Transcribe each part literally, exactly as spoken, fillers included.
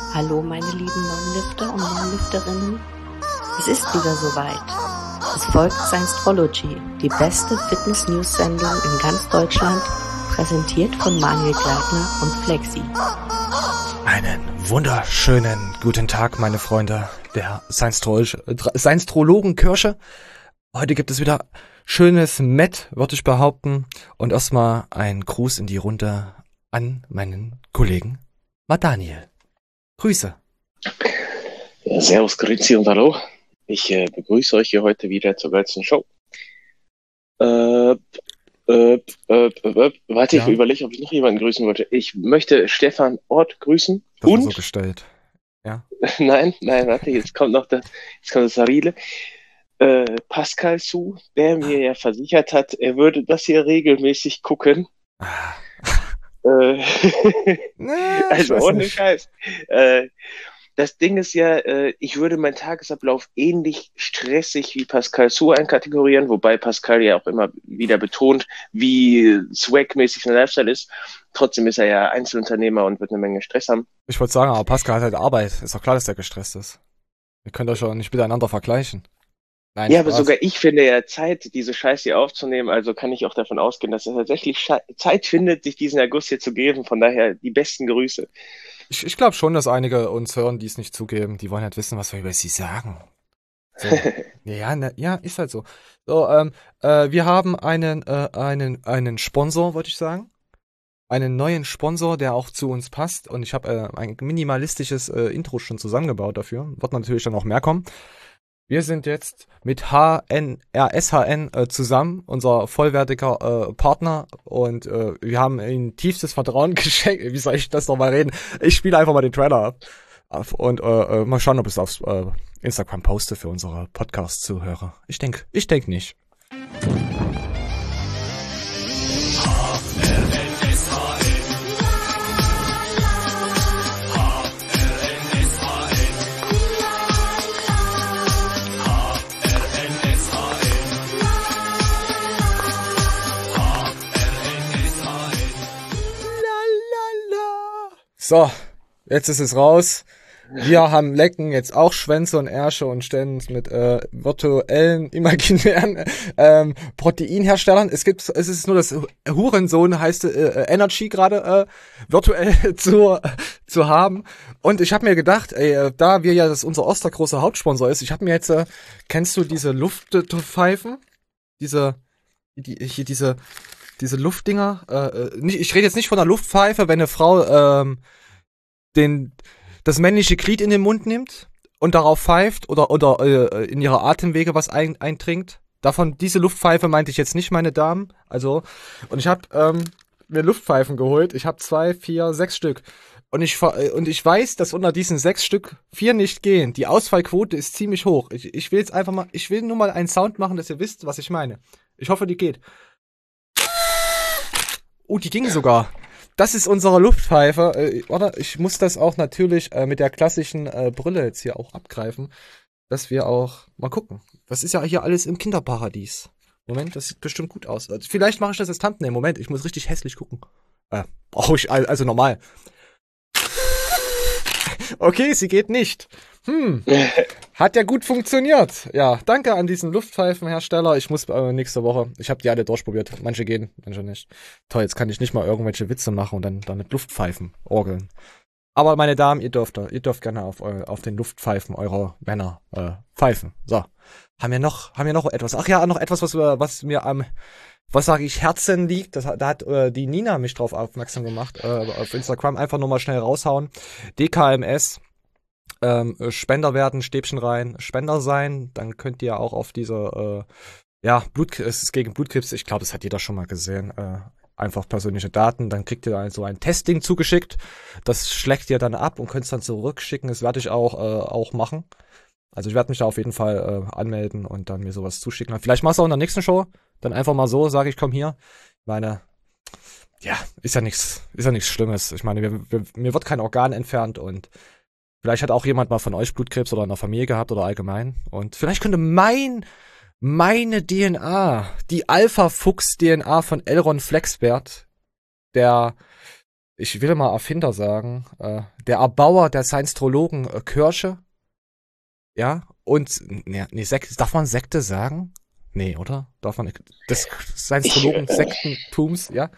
Hallo meine lieben Non-Lifter und Non-Lifterinnen. Es ist wieder soweit. Es folgt Science-Trology, die beste Fitness-News-Sendung in ganz Deutschland, präsentiert von Manuel Gleitner und Flexi. Einen wunderschönen guten Tag, meine Freunde der Science-Trologen Kirche. Heute gibt es wieder schönes Met, würde ich behaupten. Und erstmal ein Gruß in die Runde an meinen Kollegen Daniel. Grüße. Ja, servus, grüezi und hallo. Ich äh, begrüße euch hier heute wieder zur geilsten Show. Äh, äh, äh, äh, warte, ja. Ich überlege, ob ich noch jemanden grüßen wollte. Ich möchte Stefan Ort grüßen. Das und so gestellt. Ja. nein, nein, warte, jetzt kommt noch das, jetzt kommt das Sarile. Äh, Pascal Su, der mir ja versichert hat, er würde das hier regelmäßig gucken. Ah. Äh, nee, also ohne Scheiß. Äh, das Ding ist ja, äh, ich würde meinen Tagesablauf ähnlich stressig wie Pascal Su einkategorieren, wobei Pascal ja auch immer wieder betont, wie swagmäßig sein Lifestyle ist. Trotzdem ist er ja Einzelunternehmer und wird eine Menge Stress haben. Ich wollte sagen, aber Pascal hat halt Arbeit. Ist doch klar, dass der gestresst ist. Ihr könnt euch auch nicht miteinander vergleichen. Nein, ja, Spaß. Aber sogar ich finde ja Zeit, diese Scheiße hier aufzunehmen, also kann ich auch davon ausgehen, dass er tatsächlich Sche- Zeit findet, sich diesen August hier zu geben. Von daher die besten Grüße. Ich, ich glaube schon, dass einige uns hören, die es nicht zugeben. Die wollen halt wissen, was wir über sie sagen. So. ja, ne, ja, ist halt so. So, ähm, äh, wir haben einen, äh, einen, einen Sponsor, wollte ich sagen. Einen neuen Sponsor, der auch zu uns passt. Und ich habe äh, ein minimalistisches äh, Intro schon zusammengebaut dafür. Wird natürlich dann auch mehr kommen. Wir sind jetzt mit H N R S H N äh, zusammen, unser vollwertiger äh, Partner, und äh, wir haben ihnen tiefstes Vertrauen geschenkt. Wie soll ich das nochmal reden? Ich spiele einfach mal den Trailer ab und äh, mal schauen, ob ich es auf äh, Instagram poste für unsere Podcast-Zuhörer. Ich denke, ich denke nicht. So, jetzt ist es raus. Wir haben Lecken jetzt auch Schwänze und Ärsche und stellen uns mit äh, virtuellen, imaginären ähm, Proteinherstellern. Es gibt, es ist nur das Hurensohn, heißt äh, Energy gerade äh, virtuell zu zu haben. Und ich habe mir gedacht, ey, da wir ja das unser erster großer Hauptsponsor ist, ich habe mir jetzt, äh, kennst du diese Luftpfeifen? Diese, die, hier diese diese Luftdinger? Äh, nicht, ich rede jetzt nicht von einer Luftpfeife, wenn eine Frau ähm, den das männliche Glied in den Mund nimmt und darauf pfeift oder oder äh, in ihre Atemwege was ein, eindringt. Davon, diese Luftpfeife meinte ich jetzt nicht, meine Damen. Also, und ich habe ähm, mir Luftpfeifen geholt. Ich habe zwei, vier, sechs Stück. Und ich und ich weiß, dass unter diesen sechs Stück vier nicht gehen. Die Ausfallquote ist ziemlich hoch. Ich, ich will jetzt einfach mal, ich will nur mal einen Sound machen, dass ihr wisst, was ich meine. Ich hoffe, die geht. Oh, die ging sogar. Das ist unsere Luftpfeife. Äh, oder ich muss das auch natürlich äh, mit der klassischen äh, Brille jetzt hier auch abgreifen, dass wir auch mal gucken. Das ist ja hier alles im Kinderparadies. Moment, das sieht bestimmt gut aus. Also, vielleicht mache ich das als Thumbnail. Moment, ich muss richtig hässlich gucken. Äh, brauche ich also normal. Okay, sie geht nicht. Hm, hat ja gut funktioniert. Ja, danke an diesen Luftpfeifenhersteller. Ich muss äh, nächste Woche, ich habe die alle durchprobiert. Manche gehen, manche nicht. Toll, jetzt kann ich nicht mal irgendwelche Witze machen und dann damit Luftpfeifen orgeln. Aber meine Damen, ihr dürft, ihr dürft gerne auf, auf den Luftpfeifen eurer Männer äh, pfeifen. So, haben wir noch, haben wir noch etwas? Ach ja, noch etwas, was, was mir am, was sage ich, Herzen liegt. Das, da hat äh, die Nina mich drauf aufmerksam gemacht. Äh, auf Instagram einfach nur mal schnell raushauen. D K M S. Ähm, Spender werden, Stäbchen rein, Spender sein, dann könnt ihr auch auf diese, äh, ja, Blut, es ist gegen Blutkrebs, ich glaube, das hat jeder schon mal gesehen, äh, einfach persönliche Daten, dann kriegt ihr also ein Testing zugeschickt, das schlägt ihr dann ab und könnt es dann zurückschicken, das werde ich auch, äh, auch machen. Also ich werde mich da auf jeden Fall äh, anmelden und dann mir sowas zuschicken. Vielleicht machst du auch in der nächsten Show, dann einfach mal so, sage ich, komm hier, meine, ja, ist ja nichts, ist ja nichts Schlimmes, ich meine, wir, wir, mir wird kein Organ entfernt und vielleicht hat auch jemand mal von euch Blutkrebs oder in der Familie gehabt oder allgemein. Und vielleicht könnte mein, meine D N A, die Alpha-Fuchs-D N A von Elron Flexbert, der ich will mal Erfinder sagen, äh, der Erbauer der Science-Trologen äh, Kirche, ja, und, nee, nee, Sekte, darf man Sekte sagen? Nee, oder? Darf man nicht, des Science-Trologen-Sektentums, ja?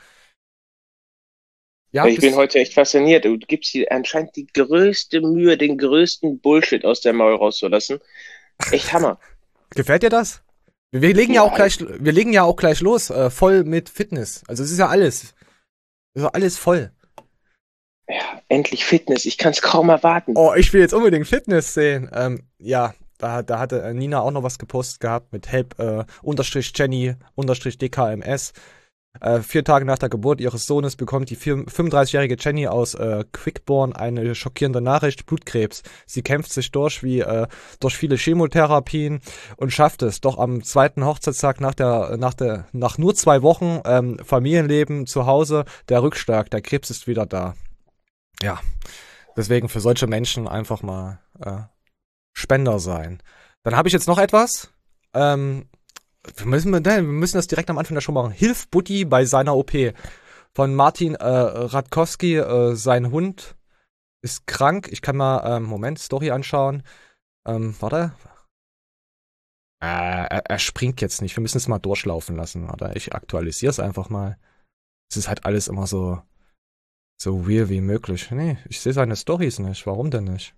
Ja, Ich bin bis, heute echt fasziniert. Du gibst dir anscheinend die größte Mühe, den größten Bullshit aus der Maul rauszulassen. Echt Hammer. gefällt dir das? Wir, wir legen ja, Ja. auch gleich, wir legen ja auch gleich los, äh, voll mit Fitness. Also es ist ja alles, es ist ja alles voll. Ja, endlich Fitness. Ich kann es kaum erwarten. Oh, ich will jetzt unbedingt Fitness sehen. Ähm, ja, da, da hatte äh, Nina auch noch was gepostet gehabt mit Help, äh, unterstrich Jenny, unterstrich D K M S. Äh, vier Tage nach der Geburt ihres Sohnes bekommt die vier- fünfunddreißigjährige Jenny aus äh, Quickborn eine schockierende Nachricht, Blutkrebs. Sie kämpft sich durch wie äh, durch viele Chemotherapien und schafft es. Doch am zweiten Hochzeitstag nach der nach der nach nur zwei Wochen ähm, Familienleben zu Hause der Rückschlag. Der Krebs ist wieder da. Ja, deswegen für solche Menschen einfach mal äh, Spender sein. Dann habe ich jetzt noch etwas. Ähm, wir, müssen, wir müssen das direkt am Anfang schon machen. Hilf Buddy bei seiner O P. Von Martin äh, Radkowski. Äh, sein Hund ist krank. Ich kann mal, ähm, Moment, Story anschauen. Ähm, warte. Äh, er, er springt jetzt nicht. Wir müssen es mal durchlaufen lassen. Warte, ich aktualisiere es einfach mal. Es ist halt alles immer so so real wie möglich. Nee, ich sehe seine Storys nicht. Warum denn nicht?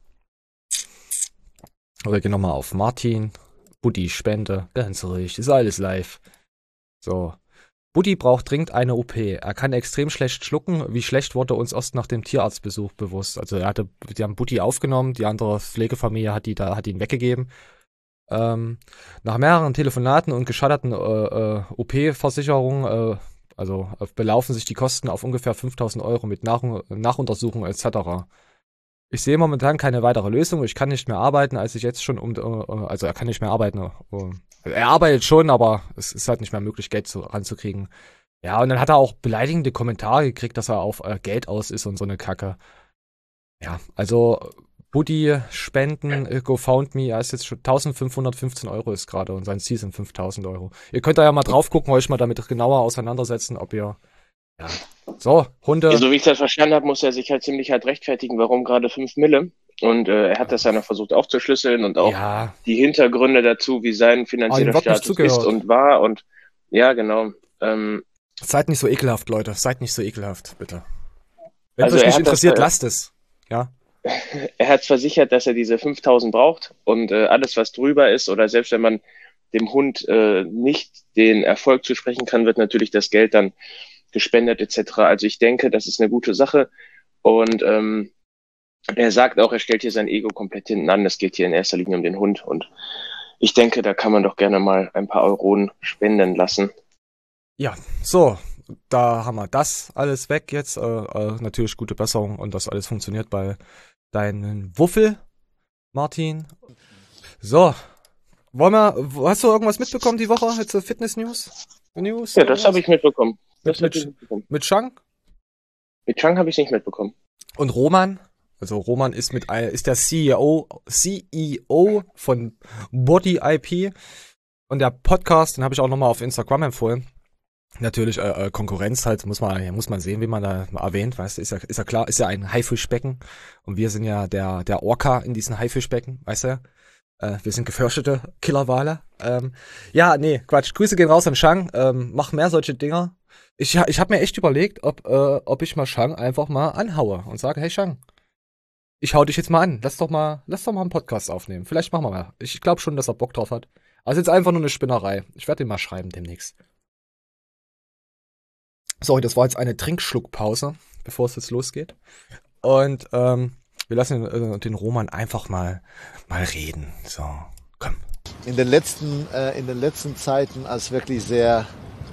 Oder geh nochmal auf Martin. Buddy, Spende. Ganz ruhig. Ist alles live. So. Buddy braucht dringend eine O P. Er kann extrem schlecht schlucken. Wie schlecht wurde uns erst nach dem Tierarztbesuch bewusst. Also er hatte, die haben Buddy aufgenommen. Die andere Pflegefamilie hat, die da, hat ihn weggegeben. Ähm, nach mehreren Telefonaten und gescheiterten äh, äh, O P-Versicherungen äh, Also belaufen sich die Kosten auf ungefähr fünftausend Euro mit Nach Nachuntersuchungen et cetera. Ich sehe momentan keine weitere Lösung. Ich kann nicht mehr arbeiten, als ich jetzt schon um... Äh, also er kann nicht mehr arbeiten. Äh, er arbeitet schon, aber es ist halt nicht mehr möglich, Geld zu, ranzukriegen. Ja, und dann hat er auch beleidigende Kommentare gekriegt, dass er auf äh, Geld aus ist und so eine Kacke. Ja, also Buddy, Spenden, äh, GoFoundMe, er ist jetzt schon eintausendfünfhundertfünfzehn Euro ist gerade und sein Ziel sind fünftausend Euro. Ihr könnt da ja mal drauf gucken, euch mal damit genauer auseinandersetzen, ob ihr, ja, so, Hunde. Ja, so wie ich das verstanden habe, muss er sich halt ziemlich hart rechtfertigen, warum gerade fünf Mille. Und äh, er hat das ja noch versucht aufzuschlüsseln und auch Ja, die Hintergründe dazu, wie sein aber ihm finanzieller wird nicht Status ist zugehört. und war. Und ja, genau. Ähm, Seid nicht so ekelhaft, Leute. Seid nicht so ekelhaft, bitte. Wenn Also es euch er nicht hat das, interessiert, äh, lasst es. Ja. er hat versichert, dass er diese fünftausend braucht und äh, alles, was drüber ist, oder selbst wenn man dem Hund äh, nicht den Erfolg zusprechen kann, wird natürlich das Geld dann gespendet et cetera. Also ich denke, das ist eine gute Sache. Und ähm, er sagt auch, er stellt hier sein Ego komplett hinten an. Es geht hier in erster Linie um den Hund. Und ich denke, da kann man doch gerne mal ein paar Euronen spenden lassen. Ja, so, da haben wir das alles weg jetzt. Äh, äh, natürlich gute Besserung und das alles funktioniert bei deinen Wuffel, Martin. So, wollen wir, hast du irgendwas mitbekommen die Woche? Jetzt so Fitness-News? News? Ja, das habe ich mitbekommen. Das Mit, habe ich mit, mitbekommen. mit Chang Mit Chang habe ich es nicht mitbekommen. und Roman. Also Roman ist mit ein- ist der C E O, C E O von Body I P. Und der Podcast, den habe ich auch nochmal auf Instagram empfohlen. Natürlich äh, äh, Konkurrenz halt, muss man muss man sehen, wie man da mal erwähnt, weißt du, ist ja, ist ja klar, ist ja ein Haifischbecken und wir sind ja der der Orca in diesen Haifischbecken, weißt du? Äh, wir sind gefürchtete Killerwale. Ähm, ja, nee, Quatsch, Grüße gehen raus an Chang, ähm, mach mehr solche Dinger. Ich, ich habe mir echt überlegt, ob, äh, ob ich mal Chang einfach mal anhaue und sage, hey Chang, ich hau dich jetzt mal an, lass doch mal, lass doch mal einen Podcast aufnehmen, vielleicht machen wir mal. Ich glaube schon, dass er Bock drauf hat. Also jetzt einfach nur eine Spinnerei. Ich werde ihn mal schreiben demnächst. Sorry, das war jetzt eine Trinkschluckpause, bevor es jetzt losgeht. Und ähm, wir lassen den, äh, den Roman einfach mal, mal reden. So, komm. In den letzten, äh, in den letzten Zeiten als wirklich sehr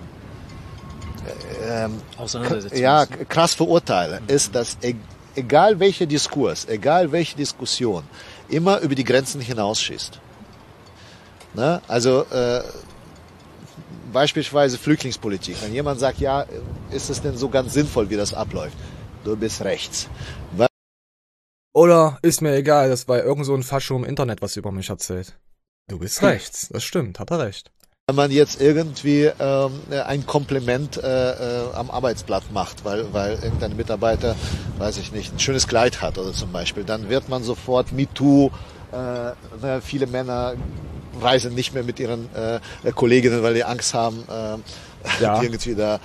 äh, ähm, ja, krass verurteile, ist, dass e egal welcher Diskurs, egal welche Diskussion, immer über die Grenzen hinausschießt. Ne? Also äh, beispielsweise Flüchtlingspolitik. Wenn jemand sagt, ja, ist es denn so ganz sinnvoll, wie das abläuft? Du bist rechts. Weil Oder ist mir egal, das war irgend so ein Fascho im Internet, was über mich erzählt. Du bist rechts, das stimmt, hat er recht. wenn man jetzt irgendwie ähm, ein Kompliment äh, äh, am Arbeitsblatt macht, weil, weil irgendein Mitarbeiter, weiß ich nicht, ein schönes Kleid hat oder zum Beispiel, dann wird man sofort MeToo, äh, ne, viele Männer reisen nicht mehr mit ihren äh, Kolleginnen, weil die Angst haben, äh, Ja. irgendwie da.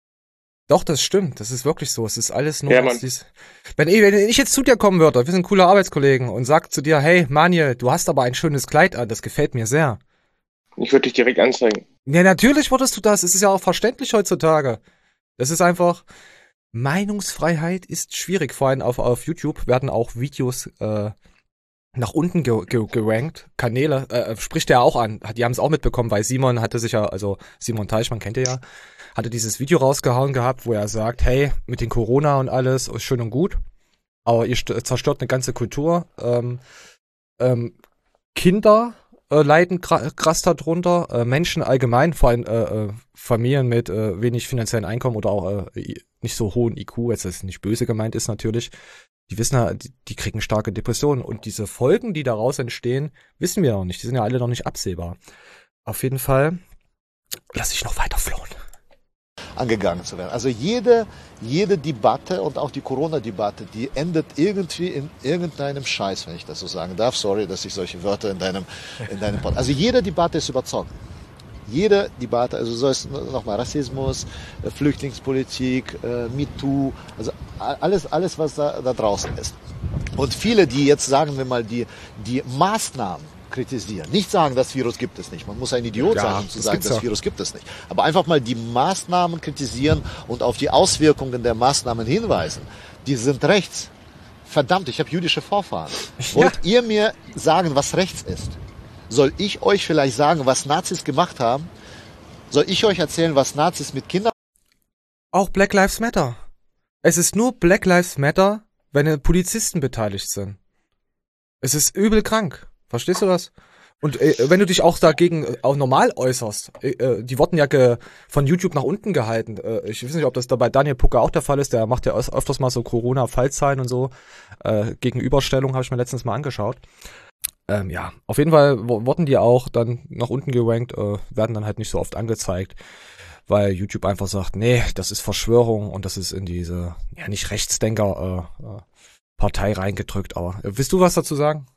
Doch, das stimmt. Das ist wirklich so. Es ist alles nur Ja, aus Mann. dies. Wenn, ich- wenn ich jetzt zu dir kommen würde, wir sind coole Arbeitskollegen und sag zu dir, hey, Manuel, du hast aber ein schönes Kleid an, das gefällt mir sehr. Ich würde dich direkt anzeigen. Ja, natürlich würdest du das. Es ist ja auch verständlich heutzutage. Das ist einfach, Meinungsfreiheit ist schwierig. Vor allem auf, auf YouTube werden auch Videos äh, nach unten ge ge gerankt. Kanäle, äh, spricht der auch an. Die haben es auch mitbekommen, weil Simon hatte sich ja, also Simon Teichmann kennt ihr ja, hatte dieses Video rausgehauen gehabt, wo er sagt, hey, mit den Corona und alles ist schön und gut, aber ihr st- zerstört eine ganze Kultur. Ähm, ähm, Kinder äh, leiden gra- krass darunter, äh, Menschen allgemein, vor allem äh, äh, Familien mit äh, wenig finanziellen Einkommen oder auch äh, i- nicht so hohen I Q, jetzt das nicht böse gemeint ist natürlich, die wissen ja, die, die kriegen starke Depressionen und diese Folgen, die daraus entstehen, wissen wir noch nicht, die sind ja alle noch nicht absehbar. Auf jeden Fall lass ich noch weiter flohen. Angegangen zu werden. Also jede, jede Debatte und auch die Corona-Debatte, die endet irgendwie in irgendeinem Scheiß, wenn ich das so sagen darf. Sorry, dass ich solche Wörter in deinem, in deinem Pod. Also jede Debatte ist überzeugt. Jede Debatte, also so ist nochmal Rassismus, äh, Flüchtlingspolitik, äh, MeToo, also a- alles, alles, was da, da draußen ist. Und viele, die jetzt, sagen wir mal, die, die Maßnahmen kritisieren, nicht sagen, das Virus gibt es nicht. Man muss ein Idiot Ja, sein, um zu das sagen, gibt's das ja. Virus gibt es nicht. Aber einfach mal die Maßnahmen kritisieren und auf die Auswirkungen der Maßnahmen hinweisen. Die sind rechts. Verdammt, ich habe jüdische Vorfahren. Wollt ihr mir sagen, was rechts ist? Soll ich euch vielleicht sagen, was Nazis gemacht haben? Soll ich euch erzählen, was Nazis mit Kindern... Auch Black Lives Matter. Es ist nur Black Lives Matter, wenn Polizisten beteiligt sind. Es ist übel krank. Verstehst du das? Und äh, wenn du dich auch dagegen äh, auch normal äußerst, äh, äh, die wurden ja ge von YouTube nach unten gehalten. Äh, ich weiß nicht, ob das da bei Daniel Pucker auch der Fall ist. Der macht ja öf- öfters mal so Corona-Fallzahlen und so. Äh, Gegenüberstellung habe ich mir letztens mal angeschaut. Ähm, ja, auf jeden Fall w- wurden die auch dann nach unten gerankt, äh, werden dann halt nicht so oft angezeigt, weil YouTube einfach sagt, nee, das ist Verschwörung und das ist in diese, ja nicht Rechtsdenker äh, äh, Partei reingedrückt. Aber äh, willst du was dazu sagen?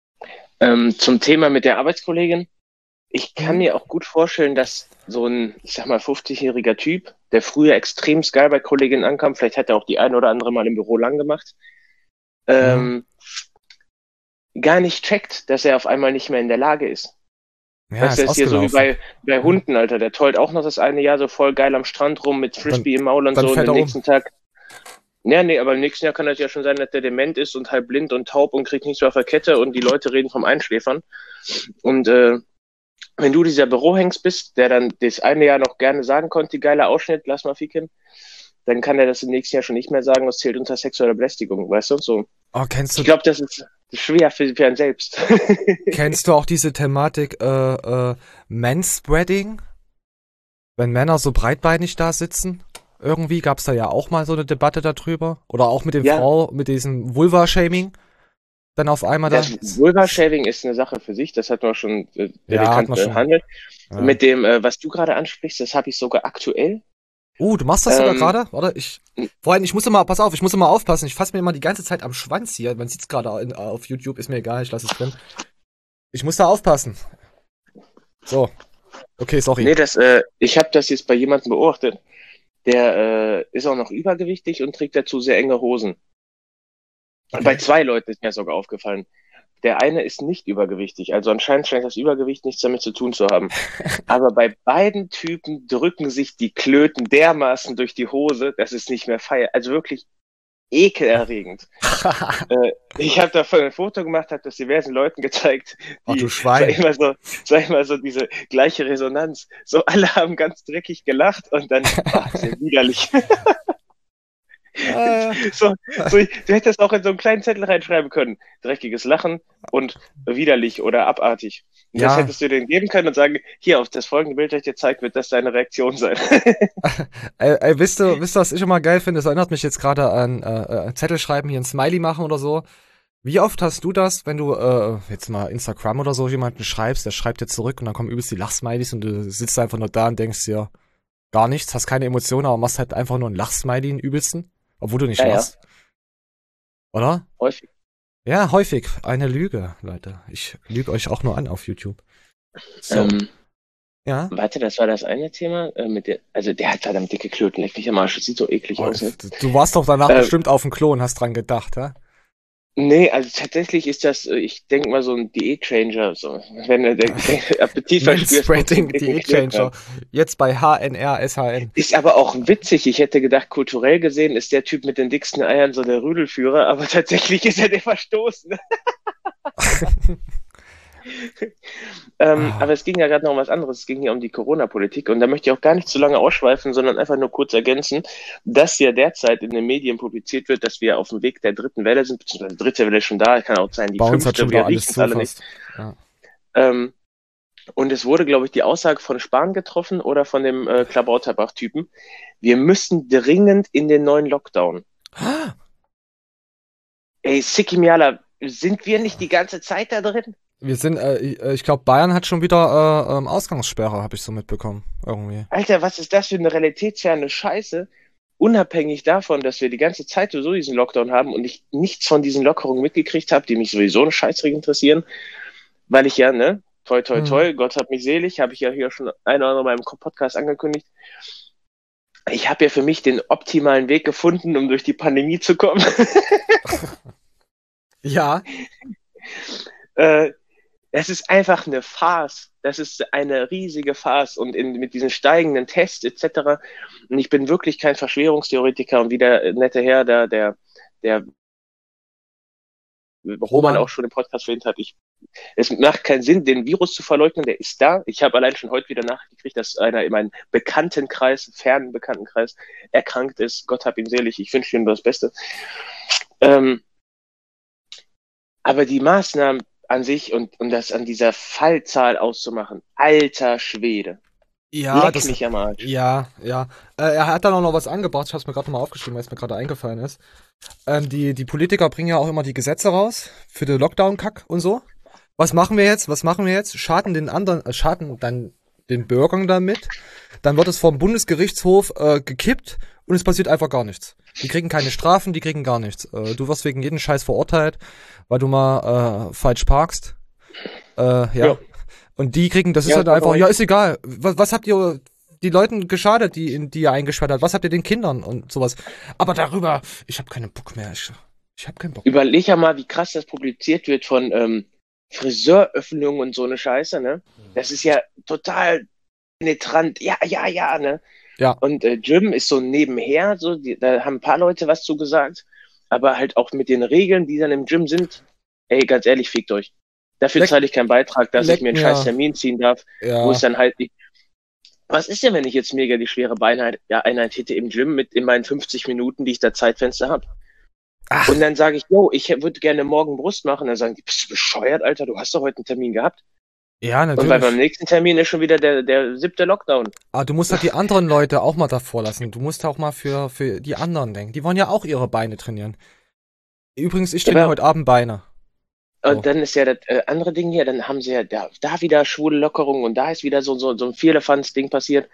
Ähm, zum Thema mit der Arbeitskollegin. Ich kann Mhm. mir auch gut vorstellen, dass so ein, ich sag mal, fünfzigjähriger Typ, der früher extrem geil bei Kolleginnen ankam, vielleicht hat er auch die ein oder andere Mal im Büro lang gemacht, ähm, gar nicht checkt, dass er auf einmal nicht mehr in der Lage ist. Ja, weißt du, ist das ist hier so wie ausgelaufen. bei, bei Hunden, Alter. Der tollt auch noch das eine Jahr so voll geil am Strand rum mit Frisbee im Maul und dann so. Und fällt am er um. nächsten Tag. Ja, nee, aber im nächsten Jahr kann das ja schon sein, dass der dement ist und halb blind und taub und kriegt nichts mehr auf der Kette und die Leute reden vom Einschläfern. Und äh, wenn du dieser Bürohengst bist, der dann das eine Jahr noch gerne sagen konnte, geiler Ausschnitt, lass mal ficken, dann kann er das im nächsten Jahr schon nicht mehr sagen, das zählt unter sexuelle Belästigung, weißt du? So. Oh, kennst du, Ich glaube, das ist schwer für, für einen selbst. kennst du auch diese Thematik äh, äh, Manspreading? Wenn Männer so breitbeinig da sitzen? Irgendwie gab's da ja auch mal so eine Debatte darüber. Oder auch mit dem Ja. Frau, mit diesem Vulva-Shaming. Dann auf einmal da. Das Vulva-Shaving ist eine Sache für sich, das hat man schon äh, Ja, bekannt hat man schon. behandelt. Ja. Mit dem, äh, was du gerade ansprichst, das habe ich sogar aktuell. Uh, du machst das sogar Ähm, gerade? Warte, ich. Vor allem, ich muss immer, pass auf, ich muss immer aufpassen. Ich fasse mir immer die ganze Zeit am Schwanz hier. Man sieht's gerade in- auf YouTube, ist mir egal, ich lasse es drin. Ich muss da aufpassen. So. Okay, sorry. Nee, das, äh, ich habe das jetzt bei jemandem beobachtet. Der äh, ist auch noch übergewichtig und trägt dazu sehr enge Hosen. Okay. Bei zwei Leuten ist mir sogar aufgefallen. Der eine ist nicht übergewichtig, also anscheinend scheint das Übergewicht nichts damit zu tun zu haben. Aber bei beiden Typen drücken sich die Klöten dermaßen durch die Hose, dass es nicht mehr feiert. Also wirklich ekelerregend. äh, ich habe davon ein Foto gemacht, habe das diversen Leuten gezeigt. Ach, Die, du Schwein. Sag ich mal so, sag ich mal so diese gleiche Resonanz. So alle haben ganz dreckig gelacht und dann, ach, sehr widerlich. Äh, So, so, du hättest auch in so einen kleinen Zettel reinschreiben können. Dreckiges Lachen und widerlich oder abartig. Und Ja. das hättest du denen geben können und sagen, hier, auf das folgende Bild, das ich dir zeigt, wird das deine Reaktion sein. ey, ey, wisst ihr, wisst ihr, was ich immer geil finde? Das erinnert mich jetzt gerade an äh, äh, Zettel schreiben, hier ein Smiley machen oder so. Wie oft hast du das, wenn du äh, jetzt mal Instagram oder so jemanden schreibst, der schreibt dir zurück und dann kommen übelst die Lachsmilies und du sitzt einfach nur da und denkst dir gar nichts, hast keine Emotionen, aber machst halt einfach nur einen Lachsmiley, den übelsten, obwohl du nicht Ja, ja. lachst. Oder? Häufig. Ja, häufig. Eine Lüge, Leute. Ich lüge euch auch nur an auf YouTube. So. Ähm, Ja. warte, das war das eine Thema. Äh, mit der, also der hat verdammt dicke Klöten, leck mich am Arsch. Das sieht so eklig Oh, aus. Ne? du, du warst doch danach Äh, bestimmt auf dem Klo und hast dran gedacht, ja? Nee, also tatsächlich ist das, äh, ich denke mal, so ein Diät-Changer. So. Wenn du den, den Appetit verspürst. Manspreading, dicken Diät-Changer. Jetzt bei H N R S H N. Ist aber auch witzig. Ich hätte gedacht, kulturell gesehen ist der Typ mit den dicksten Eiern so der Rüdelführer, aber tatsächlich ist er der Verstoßene. ähm, Ah. aber es ging ja gerade noch um was anderes. Es ging hier um die Corona-Politik und da möchte ich auch gar nicht zu lange ausschweifen, sondern einfach nur kurz ergänzen, dass ja derzeit in den Medien publiziert wird, dass wir auf dem Weg der dritten Welle sind, beziehungsweise die dritte Welle ist schon da, kann auch sein, die Bei uns hat fünfte, schon wir wieder alles riechen es zu alle nicht. fast. Ja. Ähm, und es wurde, glaube ich, die Aussage von Spahn getroffen oder von dem äh, Klabauterbach-Typen, wir müssen dringend in den neuen Lockdown. Ey, Sikimiala, sind wir nicht die ganze Zeit da drin? Wir sind, äh, ich glaube, Bayern hat schon wieder äh, ähm, Ausgangssperre, habe ich so mitbekommen. Irgendwie. Alter, was ist das für eine realitätsferne Scheiße? Unabhängig davon, dass wir die ganze Zeit so diesen Lockdown haben und ich nichts von diesen Lockerungen mitgekriegt habe, die mich sowieso eine Scheißdreck interessieren, weil ich ja, ne, toi, toi, toi, Gott hab mich selig, habe ich ja hier schon ein oder andere Mal im Podcast angekündigt. Ich habe ja für mich den optimalen Weg gefunden, um durch die Pandemie zu kommen. Ja. äh, Es ist einfach eine Farce. Das ist eine riesige Farce. Und in, mit diesen steigenden Tests et cetera. Und ich bin wirklich kein Verschwörungstheoretiker. Und wie der nette Herr, der, der, der Roman, Roman auch schon im Podcast erwähnt hat, ich, es macht keinen Sinn, den Virus zu verleugnen. Der ist da. Ich habe allein schon heute wieder nachgekriegt, dass einer in meinem Bekanntenkreis, fernen Bekanntenkreis, erkrankt ist. Gott hab ihn selig. Ich wünsche ihm nur das Beste. Ähm, aber die Maßnahmen an sich und, und das an dieser Fallzahl auszumachen. Alter Schwede. Ja, Leck das, mich am Arsch. Ja, ja. Äh, er hat dann auch noch was angebracht. Ich habe es mir gerade nochmal aufgeschrieben, weil es mir gerade eingefallen ist. Ähm, die, die Politiker bringen ja auch immer die Gesetze raus für den Lockdown-Kack und so. Was machen wir jetzt? Was machen wir jetzt? Schaden den anderen, äh, schaden dann den Bürgern damit. Dann wird es vom Bundesgerichtshof äh, gekippt und es passiert einfach gar nichts. Die kriegen keine Strafen, die kriegen gar nichts. Äh, du wirst wegen jedem Scheiß verurteilt, weil du mal äh, falsch parkst. Äh, ja. ja. Und die kriegen, das ist ja, halt einfach, ja, ist egal. Was, was habt ihr die Leuten geschadet, die, die ihr eingesperrt habt? Was habt ihr den Kindern und sowas? Aber darüber, ich habe keinen Bock mehr. Ich, ich habe keinen Bock mehr. Überleg ja mal, wie krass das publiziert wird von ähm, Friseuröffnungen und so eine Scheiße, ne? Das ist ja total penetrant. Ja, ja, ja, ne? Ja. Und äh, Gym ist so nebenher, so, die, da haben ein paar Leute was zu gesagt, aber halt auch mit den Regeln, die dann im Gym sind, ey, ganz ehrlich, fickt euch. Dafür Leck, zahle ich keinen Beitrag, dass ich mir einen mir. scheiß Termin ziehen darf, ja. wo es dann halt nicht. Was ist denn, wenn ich jetzt mega die schwere Beinheit, ja, Einheit hätte im Gym mit in meinen fünfzig Minuten, die ich da Zeitfenster habe? Und dann sage ich, yo, ich würde gerne morgen Brust machen. Dann sagen die, bist du bescheuert, Alter, du hast doch heute einen Termin gehabt. Ja, natürlich. Und weil beim nächsten Termin ist schon wieder der, der siebte Lockdown. Aber du musst halt die anderen Leute auch mal davor lassen. Du musst auch mal für, für die anderen denken. Die wollen ja auch ihre Beine trainieren. Übrigens, ich trainiere ja, heute Abend Beine. Und oh. dann ist ja das äh, andere Ding hier, dann haben sie ja da, da wieder schwule Lockerungen und da ist wieder so, so, so ein Vierlefanz-Ding passiert.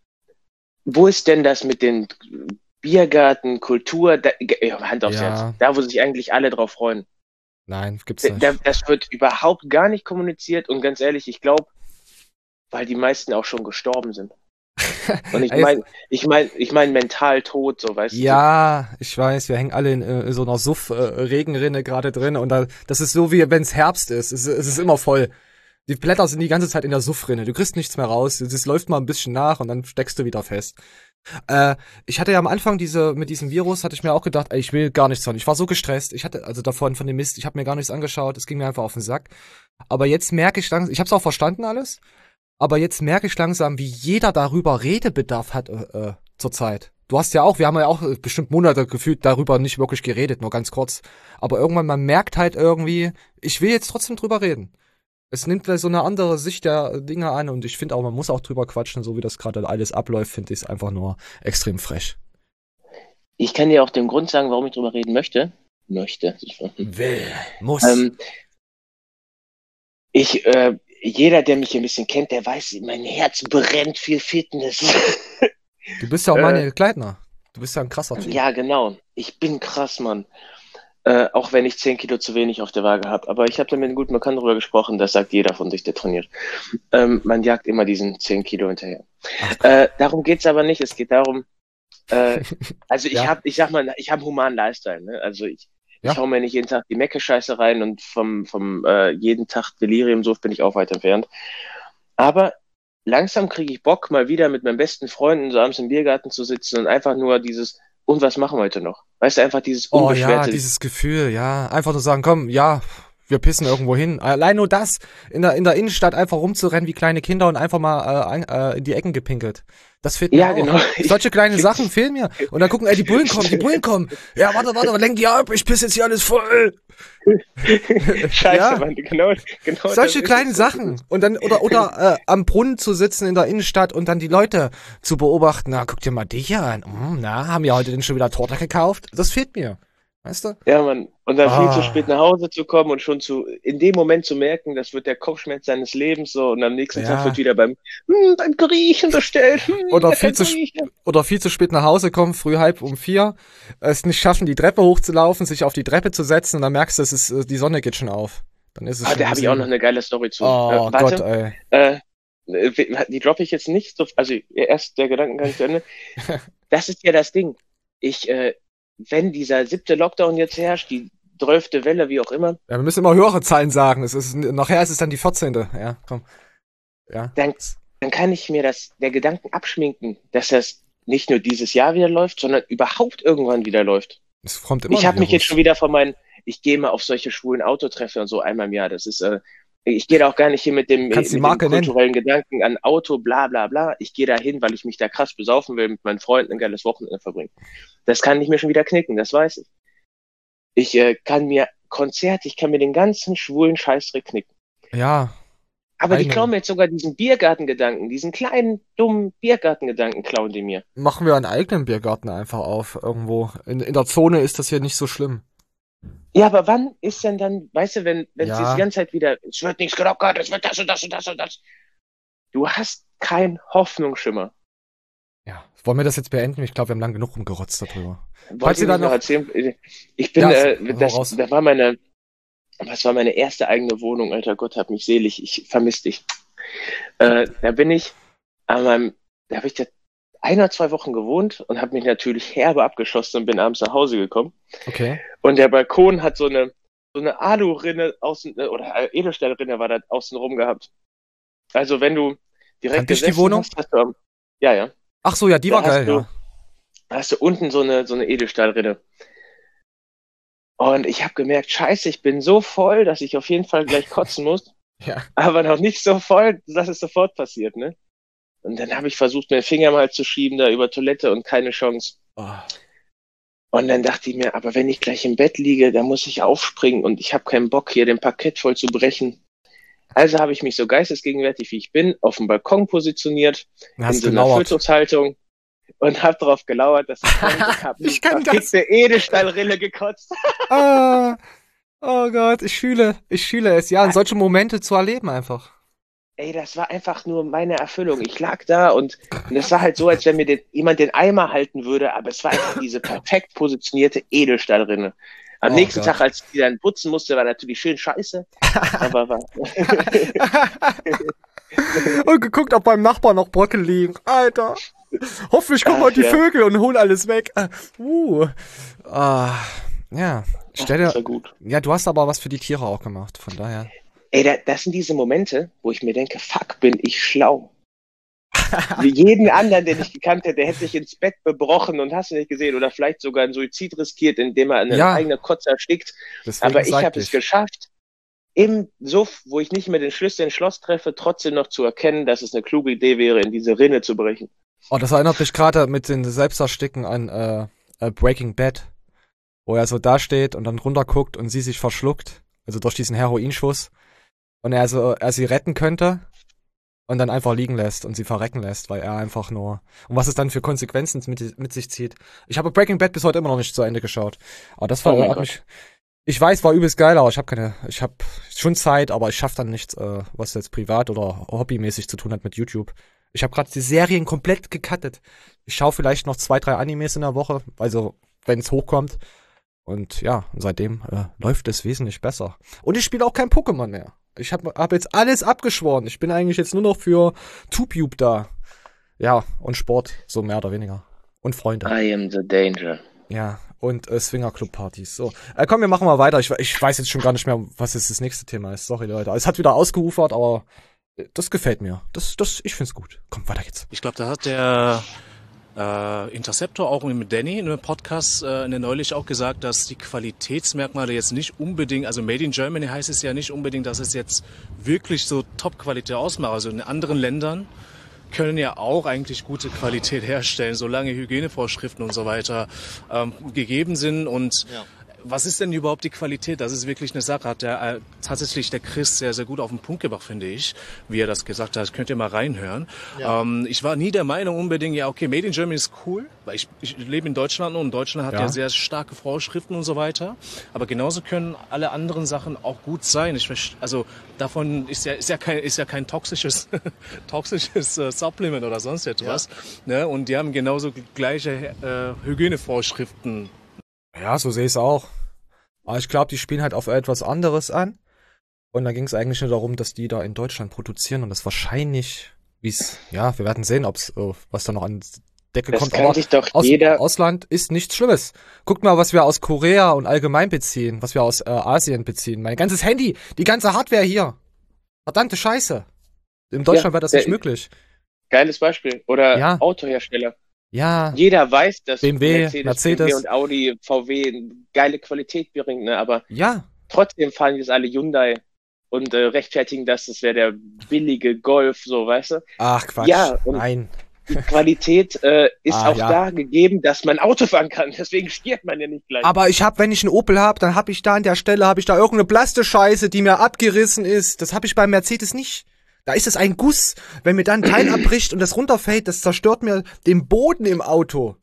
Wo ist denn das mit den Biergarten, Kultur, da, Hand aufs ja. Herz, da wo sich eigentlich alle drauf freuen? Nein, gibt's nicht. Da, das wird überhaupt gar nicht kommuniziert und ganz ehrlich, ich glaube, weil die meisten auch schon gestorben sind. Und ich meine, ich meine, ich meine mental tot, so, weißt ja, du. Ja, ich weiß, wir hängen alle in, in so einer Suff-Regenrinne gerade drin und da, das ist so, wie wenn es Herbst ist. Es, es ist immer voll. Die Blätter sind die ganze Zeit in der Suffrinne. Du kriegst nichts mehr raus. Es läuft mal ein bisschen nach und dann steckst du wieder fest. Äh, ich hatte ja am Anfang diese, mit diesem Virus hatte ich mir auch gedacht, ey, ich will gar nichts hören. Ich war so gestresst. Ich hatte, also davon, von dem Mist, ich habe mir gar nichts angeschaut. Es ging mir einfach auf den Sack. Aber jetzt merke ich langsam, ich habe es auch verstanden alles. Aber jetzt merke ich langsam, wie jeder darüber Redebedarf hat, äh, äh, zurzeit. Du hast ja auch, wir haben ja auch bestimmt Monate gefühlt darüber nicht wirklich geredet, nur ganz kurz. Aber irgendwann, man merkt halt irgendwie, ich will jetzt trotzdem drüber reden. Es nimmt so eine andere Sicht der Dinge an und ich finde auch, man muss auch drüber quatschen, so wie das gerade alles abläuft, finde ich es einfach nur extrem frech. Ich kann dir auch den Grund sagen, warum ich drüber reden möchte. möchte. Will, muss. Ähm, ich, äh, jeder, der mich ein bisschen kennt, der weiß, mein Herz brennt für Fitness. Du bist ja auch meine Kleidner. Du bist ja ein krasser Typ. Ja, genau. Ich bin krass, Mann. Äh, auch wenn ich zehn Kilo zu wenig auf der Waage habe. Aber ich habe da mit einem guten Bekannten drüber gesprochen, das sagt jeder von sich, der trainiert. Ähm, man jagt immer diesen zehn Kilo hinterher. Äh, darum geht's aber nicht. Es geht darum, äh, also ich Ja. habe, ich sag mal, ich habe einen humanen Lifestyle. Ne? Also ich, Ja. ich hau mir nicht jeden Tag die Mecke-Scheiße rein und vom, vom äh, jeden Tag Delirium-Suff bin ich auch weit entfernt. Aber langsam kriege ich Bock, mal wieder mit meinen besten Freunden so abends im Biergarten zu sitzen und einfach nur dieses, und was machen wir heute noch? Weißt du, einfach dieses Oh unbeschwerte. ja, dieses Gefühl, ja. Einfach nur sagen, komm, ja, wir pissen irgendwo hin. Allein nur das, in der, in der Innenstadt einfach rumzurennen wie kleine Kinder und einfach mal äh, ein, äh, in die Ecken gepinkelt. Das fehlt mir Ja, auch. genau. Solche kleine Sachen fehlen mir. Und dann gucken, ey, die Bullen kommen, die Bullen kommen. Ja, warte, warte, lenk die ab, ich piss jetzt hier alles voll. Scheiße, Ja. Mann, genau, genau. das Solche ist kleinen es. Sachen. Und dann, oder, oder äh, am Brunnen zu sitzen in der Innenstadt und dann die Leute zu beobachten. Na, guck dir mal die hier an. Hm, na, haben ja heute denn schon wieder Torte gekauft? Das fehlt mir. Weißt du? Ja, Mann. Und dann viel Ah. zu spät nach Hause zu kommen und schon zu, in dem Moment zu merken, das wird der Kopfschmerz seines Lebens so und am nächsten Ja. Tag wird wieder beim, hm, beim Griechen bestellt. Hm, Oder lecker viel zu, Griechen. oder viel zu spät nach Hause kommen, früh halb um vier, es nicht schaffen, die Treppe hochzulaufen, sich auf die Treppe zu setzen und dann merkst du, es ist, äh, die Sonne geht schon auf. Dann ist es Ah, schon da habe ich auch noch eine geile Story zu. Oh äh, warte, Gott, ey. äh, die droppe ich jetzt nicht, so, also erst der Gedankengang zu Ende. Das ist ja das Ding. Ich, äh, wenn dieser siebte Lockdown jetzt herrscht, die zwölfte Welle, wie auch immer, Ja, wir müssen immer höhere Zahlen sagen. Es ist, nachher ist es dann die vierzehnte. Ja, komm. Ja. dann, dann kann ich mir das, der Gedanken abschminken, dass das nicht nur dieses Jahr wieder läuft, sondern überhaupt irgendwann wieder läuft. Es kommt immer Ich habe ein mich Virus. jetzt schon wieder von meinen, ich gehe mal auf solche schwulen Autotreffe und so einmal im Jahr. Das ist, äh, ich gehe da auch gar nicht hin mit dem, Kannst die mit Marke dem nennen. kulturellen Gedanken an Auto, bla bla bla. Ich gehe da hin, weil ich mich da krass besaufen will, mit meinen Freunden ein geiles Wochenende verbringen. Das kann ich mir schon wieder knicken, das weiß ich. Ich äh, kann mir Konzerte, ich kann mir den ganzen schwulen Scheißdreck knicken. Ja. Aber die Einen. klauen mir jetzt sogar diesen Biergartengedanken, diesen kleinen, dummen Biergartengedanken klauen die mir. Machen wir einen eigenen Biergarten einfach auf irgendwo. In, in der Zone ist das hier nicht so schlimm. Ja, aber wann ist denn dann, weißt du, wenn, wenn Ja. es die ganze Zeit wieder, es wird nichts gelockert, es wird das und das und das und das. Du hast keinen Hoffnungsschimmer. Ja. Wollen wir das jetzt beenden? Ich glaube, wir haben lang genug rumgerotzt darüber. Falls Wollt ihr ihr da mir noch noch- erzählen? Ich bin, Ja, äh, hau das, raus. da war meine, das war meine erste eigene Wohnung, Alter, Gott hab mich selig, ich vermisse dich. Äh, da bin ich an meinem, da habe ich da ein oder zwei Wochen gewohnt und habe mich natürlich herbe abgeschossen und bin abends nach Hause gekommen. Okay. Und der Balkon hat so eine, so eine Alu-Rinne außen, oder Edelstahlrinne war da außen rum gehabt. Also wenn du direkt Kannte ich die gesessen Wohnung? hast, hast du am, ja, ja, Ach so, ja, die Da war hast geil, du- ja. hast du unten so eine, so eine Edelstahlrinne. Und ich habe gemerkt, scheiße, ich bin so voll, dass ich auf jeden Fall gleich kotzen muss, Ja. aber noch nicht so voll, dass es sofort passiert, ne? Und dann habe ich versucht, mir den Finger mal zu schieben da über Toilette und keine Chance. Oh. Und dann dachte ich mir, aber wenn ich gleich im Bett liege, dann muss ich aufspringen und ich habe keinen Bock, hier den Parkett voll zu brechen. Also habe ich mich so geistesgegenwärtig, wie ich bin, auf dem Balkon positioniert, Dann hast in so du einer gelauert. Fötushaltung und habe darauf gelauert, dass ich komme und habe Ich kann das. eine Edelstahlrille gekotzt. Ah, oh Gott, ich fühle, ich fühle es. Ja, und solche Momente zu erleben einfach. Ey, das war einfach nur meine Erfüllung. Ich lag da und, und es war halt so, als wenn mir den, jemand den Eimer halten würde, aber es war einfach diese perfekt positionierte Edelstahlrinne. Am Oh nächsten Gott. Tag, als ich die dann putzen musste, war natürlich schön scheiße. Aber war, Und geguckt, ob beim Nachbarn noch Brocken liegen. Alter. Hoffentlich kommen Ach, heute die ja. Vögel und holen alles weg. Äh, Uh. Ah, ja. Stell das dir, war gut. ja, du hast aber was für die Tiere auch gemacht, von daher. Ey, da, das sind diese Momente, wo ich mir denke, fuck, bin ich schlau. Wie jeden anderen, den ich gekannt hätte, hätte sich ins Bett bebrochen und hast du nicht gesehen. Oder vielleicht sogar einen Suizid riskiert, indem er an eine Ja. eigene Kotze erstickt. Deswegen Aber ich sag habe es geschafft, im Suff, wo ich nicht mehr den Schlüssel ins Schloss treffe, trotzdem noch zu erkennen, dass es eine kluge Idee wäre, in diese Rinne zu brechen. Oh, das erinnert mich gerade mit den Selbstersticken an äh, äh, Breaking Bad. Wo er so da steht und dann runterguckt und sie sich verschluckt. Also durch diesen Heroinschuss. Und er so, er sie retten könnte. und dann einfach liegen lässt und sie verrecken lässt, weil er einfach nur, und was es dann für Konsequenzen mit, mit sich zieht. Ich habe Breaking Bad bis heute immer noch nicht zu Ende geschaut. Aber das war, Oh mein hat Gott. mich, ich weiß, war übelst geil, aber ich habe keine, ich habe schon Zeit, aber ich schaffe dann nichts, äh, was jetzt privat oder hobbymäßig zu tun hat mit YouTube. Ich habe gerade die Serien komplett gecuttet. Ich schaue vielleicht noch zwei, drei Animes in der Woche, also wenn es hochkommt. Und ja, seitdem äh, läuft es wesentlich besser. Und ich spiele auch kein Pokémon mehr. Ich habe hab jetzt alles abgeschworen. Ich bin eigentlich jetzt nur noch für Tube da. Ja, und Sport, so mehr oder weniger. Und Freunde. I am the danger. Ja, und äh, Swingerclub-Partys. So, äh, komm, wir machen mal weiter. Ich, ich weiß jetzt schon gar nicht mehr, was jetzt das nächste Thema ist. Sorry, Leute. Es hat wieder ausgeufert, aber äh, das gefällt mir. Das, das, ich find's gut. Komm, weiter geht's. Ich glaube, da hat der äh, Interceptor auch mit Danny in einem Podcast äh, neulich auch gesagt, dass die Qualitätsmerkmale jetzt nicht unbedingt, also Made in Germany heißt es ja nicht unbedingt, dass es jetzt wirklich so Top-Qualität ausmacht. Also in anderen Ländern können ja auch eigentlich gute Qualität herstellen, solange Hygienevorschriften und so weiter ähm, gegeben sind. Und Ja. was ist denn überhaupt die Qualität? Das ist wirklich eine Sache. Hat der äh, tatsächlich der Chris sehr, sehr gut auf den Punkt gebracht, finde ich, wie er das gesagt hat. Das könnt ihr mal reinhören. Ja. Ähm, ich war nie der Meinung unbedingt, ja okay, Made in Germany ist cool, weil ich, ich lebe in Deutschland und Deutschland hat ja. Ja. sehr starke Vorschriften und so weiter. Aber genauso können alle anderen Sachen auch gut sein. Ich, verste- also davon ist ja, ist ja kein, ist ja kein toxisches, toxisches äh, Supplement oder sonst etwas. Ne? Und die haben genauso gleiche äh, Hygienevorschriften. Ja, so sehe ich es auch. Aber ich glaube, die spielen halt auf etwas anderes an. Und da ging es eigentlich nur darum, dass die da in Deutschland produzieren und das wahrscheinlich, wie es, ja, wir werden sehen, ob's, äh, was da noch an Decke Das kommt. kann Aber sich doch aus jeder. Ausland ist nichts Schlimmes. Guckt mal, was wir aus Korea und allgemein beziehen, was wir aus äh, Asien beziehen. Mein ganzes Handy, die ganze Hardware hier. Verdammte Scheiße. In Deutschland Ja, wäre das der- nicht möglich. Geiles Beispiel. Oder Ja. Autohersteller. Ja, Jeder weiß, dass B M W, Mercedes, Mercedes. B M W und Audi, V W geile Qualität bringen, ne? Aber ja. trotzdem fahren jetzt alle Hyundai und äh, rechtfertigen das, das wäre der billige Golf, so, weißt du? Ach Quatsch. Ja, und- Nein. Die Qualität äh, ist Ah, auch ja. da gegeben, dass man Auto fahren kann. Deswegen stirbt man ja nicht gleich. Aber ich hab, wenn ich einen Opel hab, dann hab ich da an der Stelle, hab ich da irgendeine Plastescheiße, die mir abgerissen ist. Das hab ich beim Mercedes nicht. Da ist es ein Guss. Wenn mir dann ein Teil abbricht und das runterfällt, das zerstört mir den Boden im Auto.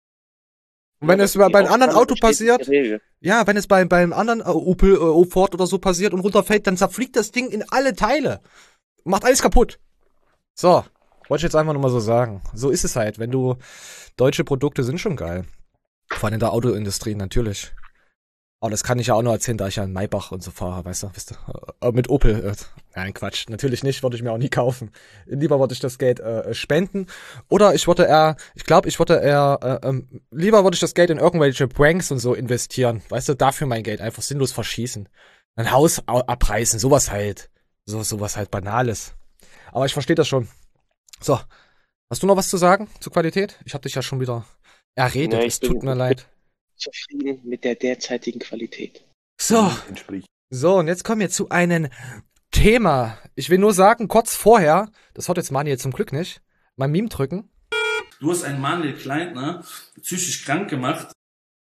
Und wenn es bei, bei einem anderen Auto passiert, ja, wenn es bei, beim anderen äh, Opel, äh, Ford oder so passiert und runterfällt, dann zerfliegt das Ding in alle Teile. Macht alles kaputt. So, wollte ich jetzt einfach nur mal so sagen. So ist es halt, wenn du, deutsche Produkte sind schon geil. Vor allem in der Autoindustrie, natürlich. Aber das kann ich ja auch nur erzählen, da ich ja in Maybach und so fahre, weißt du, wisst du, äh, mit Opel. Äh, nein, Quatsch, natürlich nicht, würde ich mir auch nie kaufen. Lieber würde ich das Geld äh, spenden. Oder ich würde eher, ich glaube, ich würde eher, äh, ähm, lieber würde ich das Geld in irgendwelche Pranks und so investieren. Weißt du, dafür mein Geld einfach sinnlos verschießen. Ein Haus au- abreißen, sowas halt. So, sowas halt Banales. Aber ich verstehe das schon. So, hast du noch was zu sagen zur Qualität? Ich habe dich ja schon wieder erredet, Ja, ich es tut bin- mir leid. Zufrieden mit der derzeitigen Qualität. So, so, und jetzt kommen wir zu einem Thema. Ich will nur sagen, kurz vorher, das hat jetzt Manuel zum Glück nicht, mein Meme drücken. Du hast einen Manuel Kleintner psychisch krank gemacht.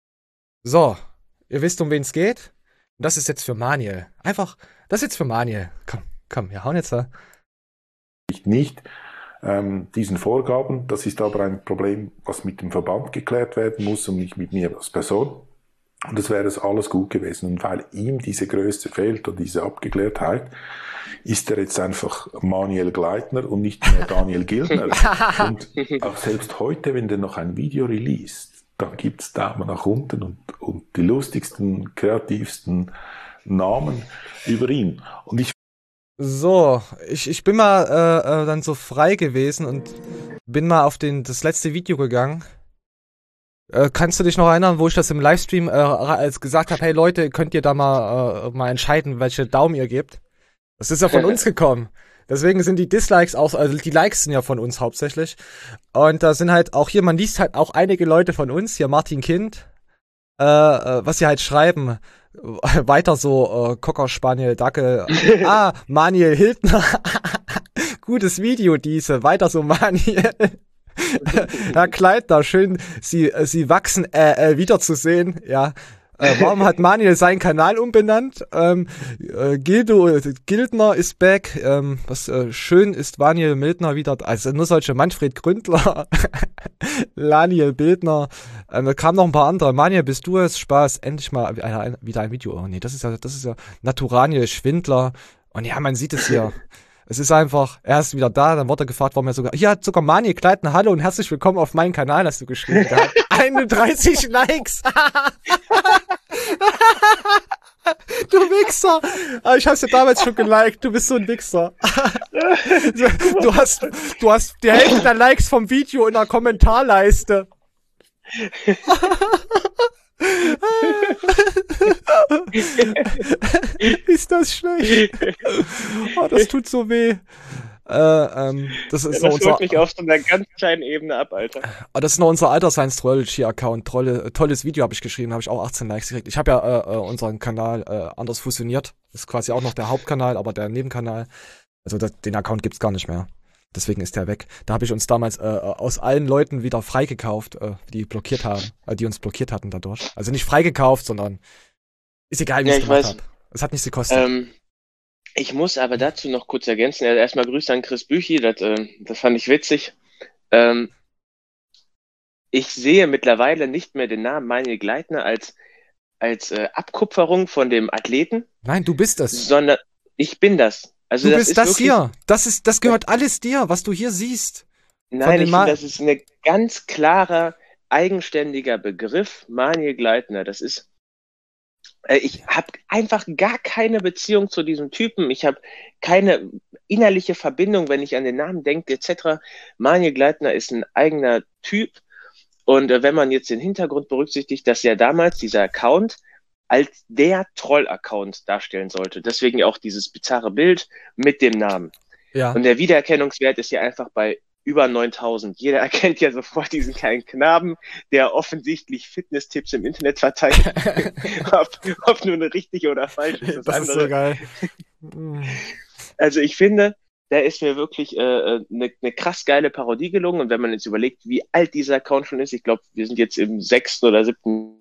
So, ihr wisst, um wen es geht. Und das ist jetzt für Manuel. Einfach, das ist jetzt für Manuel. Komm, komm, wir hauen jetzt da. nicht, nicht ähm, diesen Vorgaben. Das ist aber ein Problem, was mit dem Verband geklärt werden muss und nicht mit mir als Person. Und das wäre es alles gut gewesen. Und weil ihm diese Größe fehlt und diese Abgeklärtheit, ist er jetzt einfach Manuel Gleitner und nicht mehr Daniel Gildner. Und auch selbst heute, wenn der noch ein Video released, dann gibt's Daumen nach unten und, und die lustigsten, kreativsten Namen über ihn. Und ich So, ich, ich bin mal äh, äh, dann so frei gewesen und bin mal auf den das letzte Video gegangen. Äh, kannst du dich noch erinnern, wo ich das im Livestream äh, als gesagt habe, hey Leute, könnt ihr da mal äh, mal entscheiden, welche Daumen ihr gebt? Das ist ja von uns gekommen. Deswegen sind die Dislikes auch, also die Likes sind ja von uns hauptsächlich. Und da sind halt auch hier, man liest halt auch einige Leute von uns, hier Martin Kind, äh, äh, was sie halt schreiben. Weiter so, äh, Cocker Spaniel, Dackel, ah, Manuel Hildner, gutes Video diese, weiter so Manuel, Herr Kleidner, schön, Sie, äh, Sie wachsen, äh, äh, wiederzusehen, ja, Äh, warum hat Manuel seinen Kanal umbenannt? Ähm, äh, Gildo Gildner ist back. Ähm, was äh, schön ist, Vaniel Mildner wieder. Also nur solche Manfred Gründler, Laniel Bildner. Ähm, da kamen noch ein paar andere. Manuel, bist du es? Spaß. Endlich mal wieder ein, wieder ein Video. Oh nee, das ist ja, das ist ja Naturaniel Schwindler. Und ja, man sieht es hier. Es ist einfach, er ist wieder da, dann wurde er gefragt, warum er sogar, hier hat sogar Mani Kleidner, hallo und herzlich willkommen auf meinen Kanal, hast du geschrieben gehabt. einunddreißig Likes. Du Wichser. Ich hab's dir damals schon geliked, du bist so ein Wichser. Du hast, du hast die Hälfte der Likes vom Video in der Kommentarleiste. Ist das schlecht? Oh, das tut so weh. Äh, ähm, das ist ja, noch das unser, mich auf so einer ganz kleinen Ebene ab, Alter. Das ist noch unser Alter Science Trollology-Account. Tolle, tolles Video habe ich geschrieben, habe ich auch achtzehn Likes gekriegt. Ich habe ja äh, unseren Kanal äh, anders fusioniert. Das ist quasi auch noch der Hauptkanal, aber der Nebenkanal. Also das, den Account gibt's gar nicht mehr. Deswegen ist der weg. Da habe ich uns damals äh, aus allen Leuten wieder freigekauft, äh, die blockiert haben, äh, die uns blockiert hatten dadurch. Also nicht freigekauft, sondern ist egal, wie ja, ich es gemacht habe. Es hat nichts gekostet. Ähm, ich muss aber dazu noch kurz ergänzen. Also erstmal Grüße an Chris Büchi, das, äh, das fand ich witzig. Ähm, ich sehe mittlerweile nicht mehr den Namen Manuel Gleitner als, als äh, Abkupferung von dem Athleten. Nein, du bist das. Sondern ich bin das. Also du das bist ist das wirklich, hier. Das ist, das gehört alles dir, was du hier siehst. Nein, ich finde, das ist ein ganz klarer, eigenständiger Begriff, Manuel Gleitner. Das ist, äh, ich habe einfach gar keine Beziehung zu diesem Typen. Ich habe keine innerliche Verbindung, wenn ich an den Namen denke, et cetera. Manuel Gleitner ist ein eigener Typ. Und äh, wenn man jetzt den Hintergrund berücksichtigt, dass ja damals dieser Account als der Troll-Account darstellen sollte. Deswegen auch dieses bizarre Bild mit dem Namen. Ja. Und der Wiedererkennungswert ist ja einfach bei über neuntausend. Jeder erkennt ja sofort diesen kleinen Knaben, der offensichtlich Fitness-Tipps im Internet verteilt. ob, ob nur eine richtige oder falsch ist. Das, das ist so geil. Also ich finde, da ist mir wirklich eine äh, ne, ne krass geile Parodie gelungen. Und wenn man jetzt überlegt, wie alt dieser Account schon ist, ich glaube, wir sind jetzt im sechsten oder siebten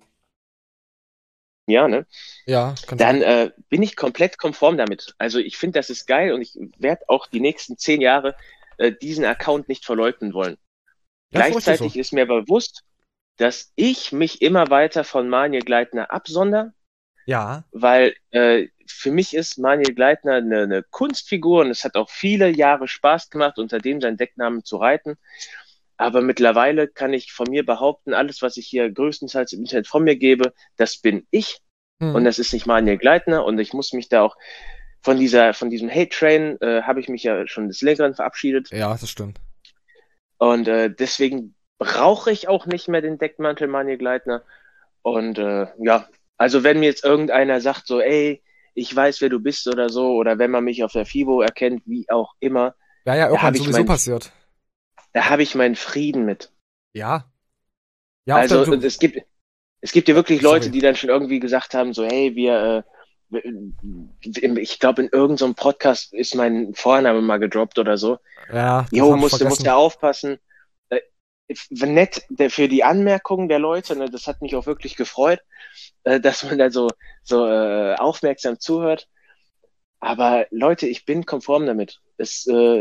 Jahr, ne? Ja, kann dann äh, bin ich komplett konform damit. Also ich finde, das ist geil und ich werde auch die nächsten zehn Jahre äh, diesen Account nicht verleugnen wollen. Ja, Gleichzeitig so. Ist mir bewusst, dass ich mich immer weiter von Manuel Gleitner absonder. Ja. Weil äh, für mich ist Manuel Gleitner eine, eine Kunstfigur und es hat auch viele Jahre Spaß gemacht, unter dem seinen Decknamen zu reiten. Aber mittlerweile kann ich von mir behaupten, alles, was ich hier größtenteils im Internet von mir gebe, das bin ich. Hm. Und das ist nicht Manuel Gleitner. Und ich muss mich da auch von dieser, von diesem Hate-Train, äh, habe ich mich ja schon des Längeren verabschiedet. Ja, das stimmt. Und äh, deswegen brauche ich auch nicht mehr den Deckmantel Manuel Gleitner. Und äh, ja, also wenn mir jetzt irgendeiner sagt so, ey, ich weiß, wer du bist oder so, oder wenn man mich auf der FIBO erkennt, wie auch immer. Ja, ja, irgendwann sowieso mein, passiert. Da habe ich meinen Frieden mit. Ja. Ja, also der, es gibt es gibt ja wirklich Leute, sorry. die dann schon irgendwie gesagt haben, so hey, wir, äh, ich glaube in irgendeinem Podcast ist mein Vorname mal gedroppt oder so. Ja. Jo, musst du musst ja aufpassen. Äh, nett der, für die Anmerkungen der Leute, ne, das hat mich auch wirklich gefreut, äh, dass man da so so äh, aufmerksam zuhört. Aber Leute, ich bin konform damit. Es äh,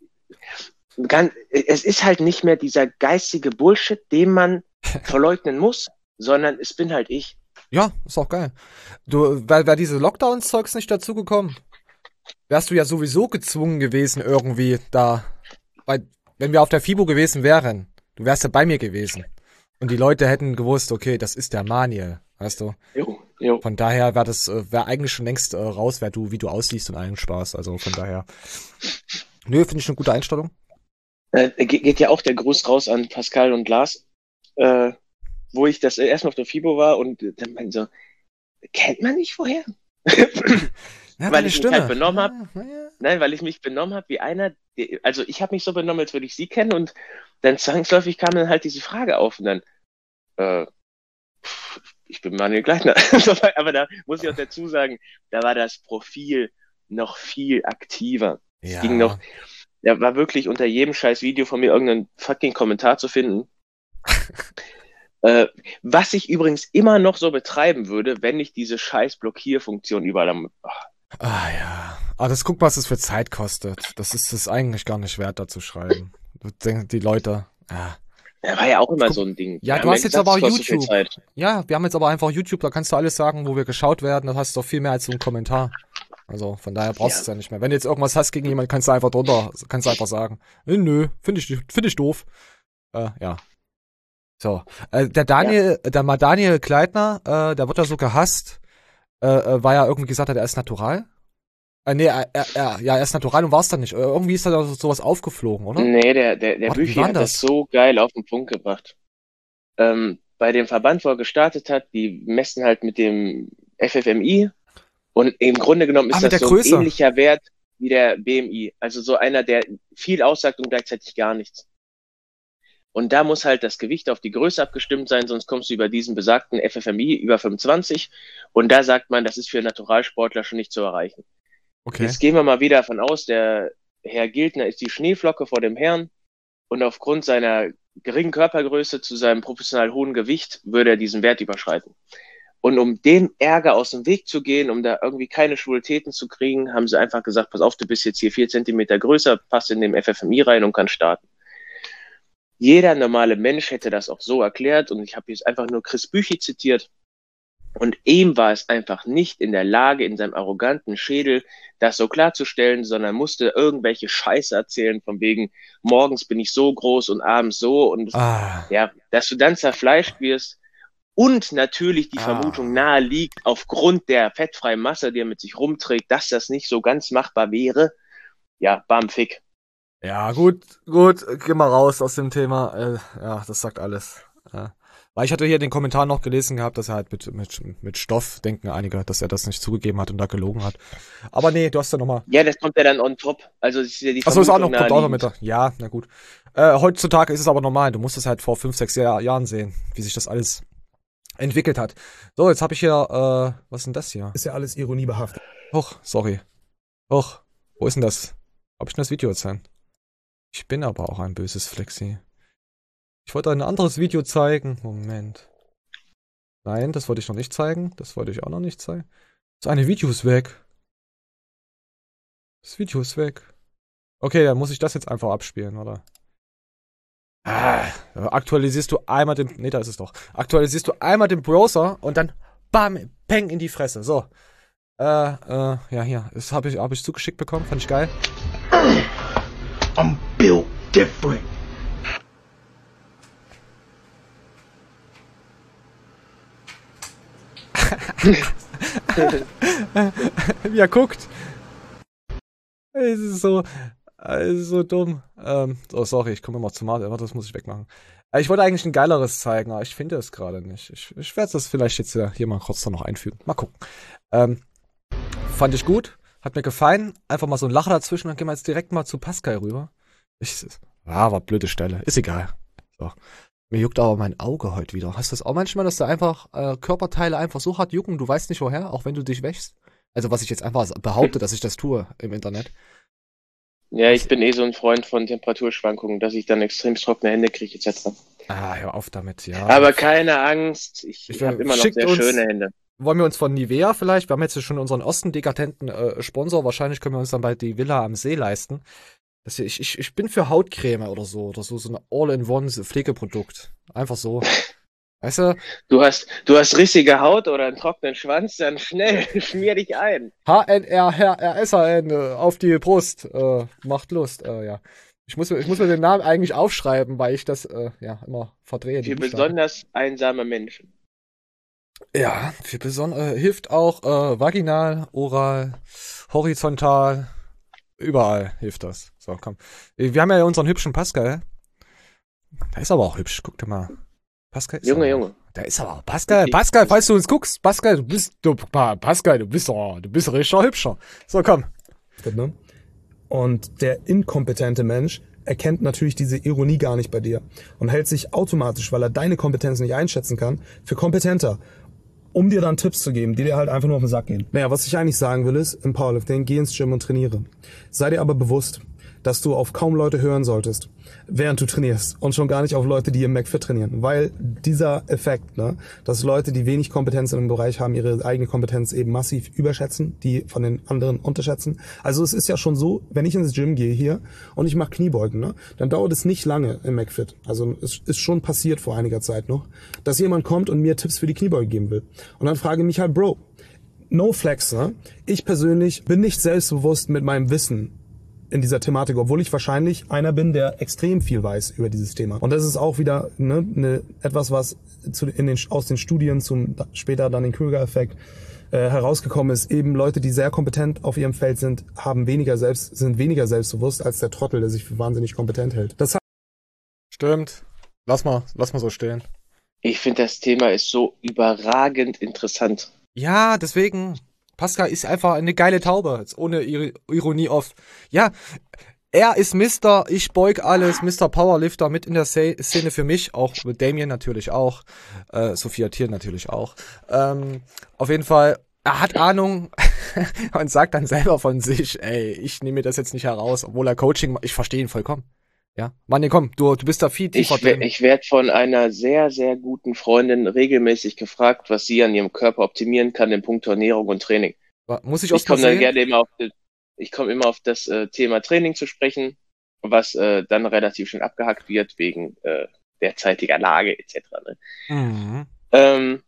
Ganz, es ist halt nicht mehr dieser geistige Bullshit, den man verleugnen muss, sondern es bin halt ich. Ja, ist auch geil. Du, wäre wär diese Lockdown-Zeugs nicht dazugekommen, wärst du ja sowieso gezwungen gewesen irgendwie da, weil, wenn wir auf der FIBO gewesen wären, du wärst ja bei mir gewesen und die Leute hätten gewusst, okay, das ist der Manuel, weißt du? Jo, jo. Von daher wäre das, wäre eigentlich schon längst äh, raus, wer du, wie du aussiehst und allen Spaß, also von daher. Nö, finde ich eine gute Einstellung. Äh, geht ja auch der Gruß raus an Pascal und Lars, äh, wo ich das erstmal auf der FIBO war und dann meinte so, kennt man nicht vorher? Ja, weil ich Stimme. mich halt benommen habe. Ja, ja. Nein, weil ich mich benommen habe wie einer, der, also ich habe mich so benommen, als würde ich sie kennen und dann zwangsläufig kam dann halt diese Frage auf und dann, äh, ich bin Manuel Gleitner. Aber da muss ich auch dazu sagen, da war das Profil noch viel aktiver. Ja. Es ging noch, da war wirklich unter jedem scheiß Video von mir irgendein fucking Kommentar zu finden. Äh, was ich übrigens immer noch so betreiben würde, wenn ich diese scheiß Blockierfunktion überall am... Ach. Ah ja. Ah, das guck, was es für Zeit kostet. Das ist es eigentlich gar nicht wert, da zu schreiben. Die Leute, ja. Ja, war ja auch immer guck, so ein Ding. Ja, wir du hast jetzt gesagt, aber auch YouTube. So ja, wir haben jetzt aber einfach YouTube, da kannst du alles sagen, wo wir geschaut werden. Das hast du doch viel mehr als so einen Kommentar. Also von daher brauchst du es ja. ja nicht mehr. Wenn du jetzt irgendwas hast gegen jemanden, kannst du einfach drunter, kannst du einfach sagen, äh, nö, finde ich, finde ich doof. Äh, ja. So, äh, der Daniel, ja. der mal Daniel Kleitner, äh, der wird ja so gehasst, äh, weil er irgendwie gesagt hat, er ist natural. Äh, nee, er, er, er, ja, er ist natural und war es dann nicht. Irgendwie ist da sowas aufgeflogen, oder? Nee, der, der, der Büchi hat das? das so geil auf den Punkt gebracht. Ähm, bei dem Verband, wo er gestartet hat, die messen halt mit dem F F M I und im Grunde genommen ist ah, das so ein ähnlicher Wert wie der B M I. Also so einer, der viel aussagt und gleichzeitig gar nichts. Und da muss halt das Gewicht auf die Größe abgestimmt sein, sonst kommst du über diesen besagten F F M I über fünfundzwanzig und da sagt man, das ist für Naturalsportler schon nicht zu erreichen. Okay. Jetzt gehen wir mal wieder davon aus, der Herr Giltner ist die Schneeflocke vor dem Herrn und aufgrund seiner geringen Körpergröße zu seinem professionell hohen Gewicht würde er diesen Wert überschreiten. Und um dem Ärger aus dem Weg zu gehen, um da irgendwie keine Schwulitäten zu kriegen, haben sie einfach gesagt, pass auf, du bist jetzt hier vier Zentimeter größer, passt in dem F F M I rein und kannst starten. Jeder normale Mensch hätte das auch so erklärt und ich habe jetzt einfach nur Chris Büchi zitiert und ihm war es einfach nicht in der Lage, in seinem arroganten Schädel das so klarzustellen, sondern musste irgendwelche Scheiße erzählen von wegen, morgens bin ich so groß und abends so und ah. ja, dass du dann zerfleischt wirst und natürlich die ah. Vermutung nahe liegt, aufgrund der fettfreien Masse, die er mit sich rumträgt, dass das nicht so ganz machbar wäre. Ja, bam, fick. Ja, gut, gut, geh mal raus aus dem Thema. Äh, ja, das sagt alles. Äh, weil ich hatte hier den Kommentar noch gelesen gehabt, dass er halt mit, mit, mit Stoff, denken einige, dass er das nicht zugegeben hat und da gelogen hat. Aber nee, du hast ja nochmal... Ja, das kommt ja dann on top. Also das ist ja die Achso, ist auch noch, kommt auch noch mit. Ja, na gut. Äh, heutzutage ist es aber normal. Du musst es halt vor fünf, sechs Jahr, Jahren sehen, wie sich das alles entwickelt hat. So, jetzt habe ich hier, äh, was ist denn das hier? Ist ja alles ironiebehaftet. Hoch, sorry. Hoch, wo ist denn das? Hab ich denn das Video erzählen? Ich bin aber auch ein böses Flexi. Ich wollte ein anderes Video zeigen. Moment. Nein, das wollte ich noch nicht zeigen. Das wollte ich auch noch nicht zeigen. Das eine Video ist weg. Das Video ist weg. Okay, dann muss ich das jetzt einfach abspielen, oder? Ah, aktualisierst du einmal den... Nee, da ist es doch. Aktualisierst du einmal den Browser und dann bam, peng in die Fresse. So. Äh, äh, ja, hier. Das habe ich, hab ich zugeschickt bekommen. Fand ich geil. I'm built different. Wie er guckt. Es ist so, es ist so dumm. Ähm, oh, sorry, ich komme immer zu Martin. Warte, das muss ich wegmachen. Ich wollte eigentlich ein geileres zeigen, aber ich finde es gerade nicht. Ich, ich werde das vielleicht jetzt hier mal kurz noch einfügen. Mal gucken. Ähm, fand ich gut. Hat mir gefallen. Einfach mal so ein Lacher dazwischen. Dann gehen wir jetzt direkt mal zu Pascal rüber. Ich, ah, war blöde Stelle. Ist egal. So. Mir juckt aber mein Auge heute wieder. Hast du das auch manchmal, dass da einfach äh, Körperteile einfach so hart jucken, du weißt nicht woher, auch wenn du dich wäschst? Also was ich jetzt einfach behaupte, dass ich das tue im Internet. Ja, ich bin eh so ein Freund von Temperaturschwankungen, dass ich dann extrem trockene Hände kriege et cetera. Ah, hör auf damit, ja. Aber keine Angst, ich, ich habe immer noch sehr uns, schöne Hände. Wollen wir uns von Nivea vielleicht, wir haben jetzt schon unseren Osten-dekadenten äh, Sponsor, wahrscheinlich können wir uns dann bald die Villa am See leisten. Das hier, ich, ich, ich bin für Hautcreme oder so, oder so, so ein All-in-One-Pflegeprodukt. Einfach so. Weißt du? Du hast, du hast rissige Haut oder einen trockenen Schwanz, dann schnell, schmier dich ein. H N R R S A N äh, auf die Brust, äh, macht Lust, äh, ja. Ich muss, ich muss mir den Namen eigentlich aufschreiben, weil ich das, äh, ja, immer verdrehe. Für besonders einsame Menschen. Ja, für besonders, äh, hilft auch, äh, vaginal, oral, horizontal, überall hilft das. So, komm. Wir haben ja unseren hübschen Pascal. Der ist aber auch hübsch, guck dir mal. Pascal ist Junge, aber, Junge. Der ist aber Pascal, Pascal, falls du uns guckst, Pascal, du bist, du, Pascal, du bist, oh, du bist richtig hübscher. So, komm. Und der inkompetente Mensch erkennt natürlich diese Ironie gar nicht bei dir und hält sich automatisch, weil er deine Kompetenz nicht einschätzen kann, für kompetenter, um dir dann Tipps zu geben, die dir halt einfach nur auf den Sack gehen. Naja, was ich eigentlich sagen will ist, im Powerlifting, geh ins Gym und trainiere. Sei dir aber bewusst, dass du auf kaum Leute hören solltest, während du trainierst und schon gar nicht auf Leute, die im McFit trainieren, weil dieser Effekt, ne, dass Leute, die wenig Kompetenz in einem Bereich haben, ihre eigene Kompetenz eben massiv überschätzen, die von den anderen unterschätzen. Also es ist ja schon so, wenn ich ins Gym gehe hier und ich mache Kniebeugen, ne, dann dauert es nicht lange im McFit. Also es ist schon passiert vor einiger Zeit noch, dass jemand kommt und mir Tipps für die Kniebeuge geben will. Und dann frage ich mich halt, Bro, no flex, ne? Ich persönlich bin nicht selbstbewusst mit meinem Wissen in dieser Thematik, obwohl ich wahrscheinlich einer bin, der extrem viel weiß über dieses Thema. Und das ist auch wieder ne, ne, etwas, was zu, in den, aus den Studien zum später dann den Krüger-Effekt äh, herausgekommen ist. Eben Leute, die sehr kompetent auf ihrem Feld sind, haben weniger selbst, sind weniger selbstbewusst als der Trottel, der sich für wahnsinnig kompetent hält. Das hat Stimmt. Lass mal, lass mal so stehen. Ich finde, das Thema ist so überragend interessant. Ja, deswegen, Pascal ist einfach eine geile Taube, jetzt ohne Ironie oft. Ja, er ist Mister, ich beug alles, Mister Powerlifter mit in der Szene für mich, auch mit Damien natürlich auch, äh, Sophia Thiel natürlich auch. Ähm, auf jeden Fall, er hat Ahnung und sagt dann selber von sich, ey, ich nehme mir das jetzt nicht heraus, obwohl er Coaching macht. Ich verstehe ihn vollkommen. Ja, Mann, komm, du, du bist da viel tiefer Ich, we- ich werde von einer sehr, sehr guten Freundin regelmäßig gefragt, was sie an ihrem Körper optimieren kann in puncto Ernährung und Training. Muss ich Ich erst mal komme dann sehen? gerne immer auf, die- ich komme immer auf das äh, Thema Training zu sprechen, was äh, dann relativ schnell abgehackt wird wegen äh, derzeitiger Lage et cetera. Ne? Mhm. Ähm,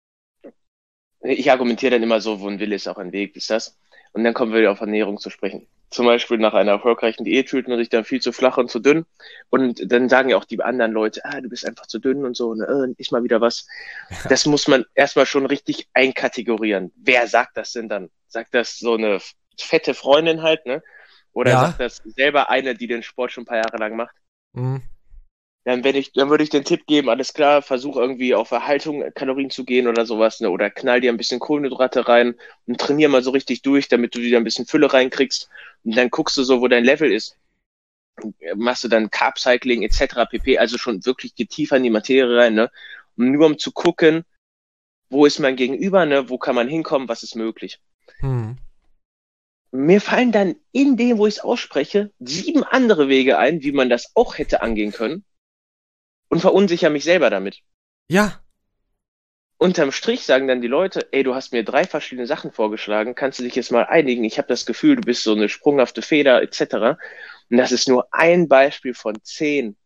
ich argumentiere dann immer so, wo ein Wille ist, auch ein Weg, ist das. Und dann kommen wir wieder auf Ernährung zu sprechen. Zum Beispiel nach einer erfolgreichen Diät fühlt man sich dann viel zu flach und zu dünn. Und dann sagen ja auch die anderen Leute, ah, du bist einfach zu dünn und so, ne, äh, iss mal wieder was. Das muss man erstmal schon richtig einkategorieren. Wer sagt das denn dann? Sagt das so eine fette Freundin halt, ne? Oder Ja. sagt das selber eine, die den Sport schon ein paar Jahre lang macht? Mhm. Dann, wenn ich, dann würde ich den Tipp geben, alles klar, versuch irgendwie auf Erhaltung Kalorien zu gehen oder sowas, ne? Oder knall dir ein bisschen Kohlenhydrate rein und trainier mal so richtig durch, damit du wieder ein bisschen Fülle reinkriegst. Und dann guckst du so, wo dein Level ist. Machst du dann Carb Cycling et cetera pp. Also schon wirklich geht tiefer in die Materie rein, ne? Und nur um zu gucken, wo ist mein Gegenüber, ne? Wo kann man hinkommen, was ist möglich? Mhm. Mir fallen dann in dem, wo ich es ausspreche, sieben andere Wege ein, wie man das auch hätte angehen können. Und verunsichere mich selber damit. Ja. Unterm Strich sagen dann die Leute, ey, du hast mir drei verschiedene Sachen vorgeschlagen, kannst du dich jetzt mal einigen? Ich habe das Gefühl, du bist so eine sprunghafte Feder et cetera. Und das ist nur ein Beispiel von zehn.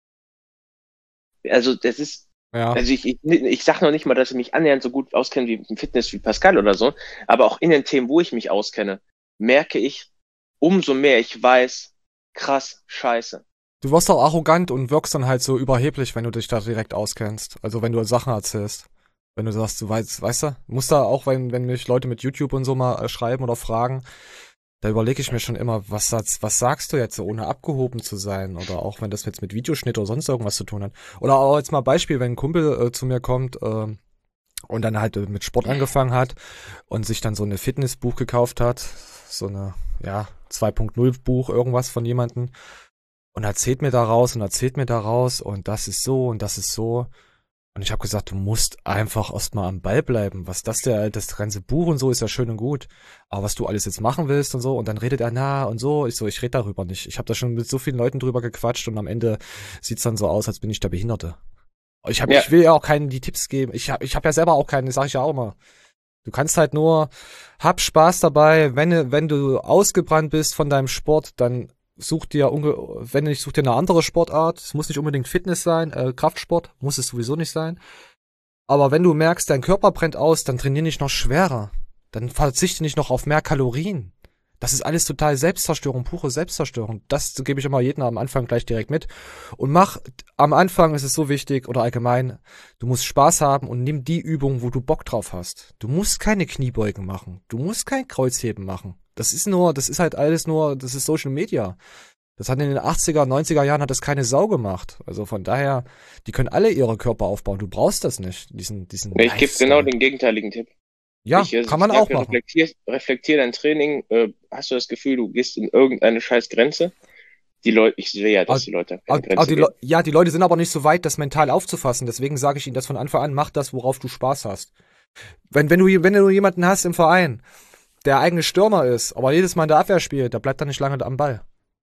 Also das ist, Ja. also ich, ich, ich sage noch nicht mal, dass ich mich annähernd so gut auskenne wie im Fitness wie Pascal oder so, aber auch in den Themen, wo ich mich auskenne, merke ich, umso mehr ich weiß, krass, scheiße. Du wirst auch arrogant und wirkst dann halt so überheblich, wenn du dich da direkt auskennst. Also wenn du Sachen erzählst. Wenn du sagst, du weißt, weißt du, muss da auch, wenn, wenn mich Leute mit YouTube und so mal äh, schreiben oder fragen, da überlege ich mir schon immer, was, sagst- was sagst du jetzt, ohne abgehoben zu sein? Oder auch wenn das jetzt mit Videoschnitt oder sonst irgendwas zu tun hat. Oder auch jetzt mal Beispiel, wenn ein Kumpel äh, zu mir kommt äh, und dann halt äh, mit Sport angefangen hat und sich dann so eine Fitnessbuch gekauft hat, so eine, ja, zwei Punkt null Buch, irgendwas von jemandem, und erzählt mir daraus und erzählt mir daraus und das ist so und das ist so. Und ich habe gesagt, du musst einfach erstmal am Ball bleiben. Was das der, das ganze Buch und so ist ja schön und gut. Aber was du alles jetzt machen willst und so, und dann redet er na und so. Ich so, ich rede darüber nicht. Ich habe da schon mit so vielen Leuten drüber gequatscht und am Ende sieht's dann so aus, als bin ich der Behinderte. Ich hab, Ja. ich will ja auch keinen die Tipps geben. Ich habe ich hab ja selber auch keine, sag ich ja auch immer. Du kannst halt nur, hab Spaß dabei. Wenn, wenn du ausgebrannt bist von deinem Sport, dann such dir, unge wenn nicht, such dir eine andere Sportart. Es muss nicht unbedingt Fitness sein, äh, Kraftsport muss es sowieso nicht sein. Aber wenn du merkst, dein Körper brennt aus, dann trainier nicht noch schwerer. Dann verzichte nicht noch auf mehr Kalorien. Das ist alles total Selbstzerstörung, pure Selbstzerstörung. Das gebe ich immer jedem am Anfang gleich direkt mit. Und mach, am Anfang ist es so wichtig, oder allgemein, du musst Spaß haben und nimm die Übung, wo du Bock drauf hast. Du musst keine Kniebeugen machen. Du musst kein Kreuzheben machen. Das ist nur, das ist halt alles nur, das ist Social Media. Das hat in den achtziger, neunziger Jahren hat das keine Sau gemacht. Also von daher, die können alle ihre Körper aufbauen. Du brauchst das nicht, diesen, diesen Ich gebe Lifestyle. genau den gegenteiligen Tipp. Ja, ich, äh, kann man sage, auch machen. Reflektier, reflektier dein Training. Äh, hast du das Gefühl, du gehst in irgendeine scheiß Grenze? Die Leute, ich sehe ja, dass Aber- die Leute Aber, keine aber Grenze die Le- ja, die Leute sind aber nicht so weit, das mental aufzufassen. Deswegen sage ich ihnen das von Anfang an, mach das, worauf du Spaß hast. Wenn, wenn, du, wenn du jemanden hast im Verein, der eigene Stürmer ist, aber jedes Mal in der Abwehr spielt, da bleibt er nicht lange am Ball. So.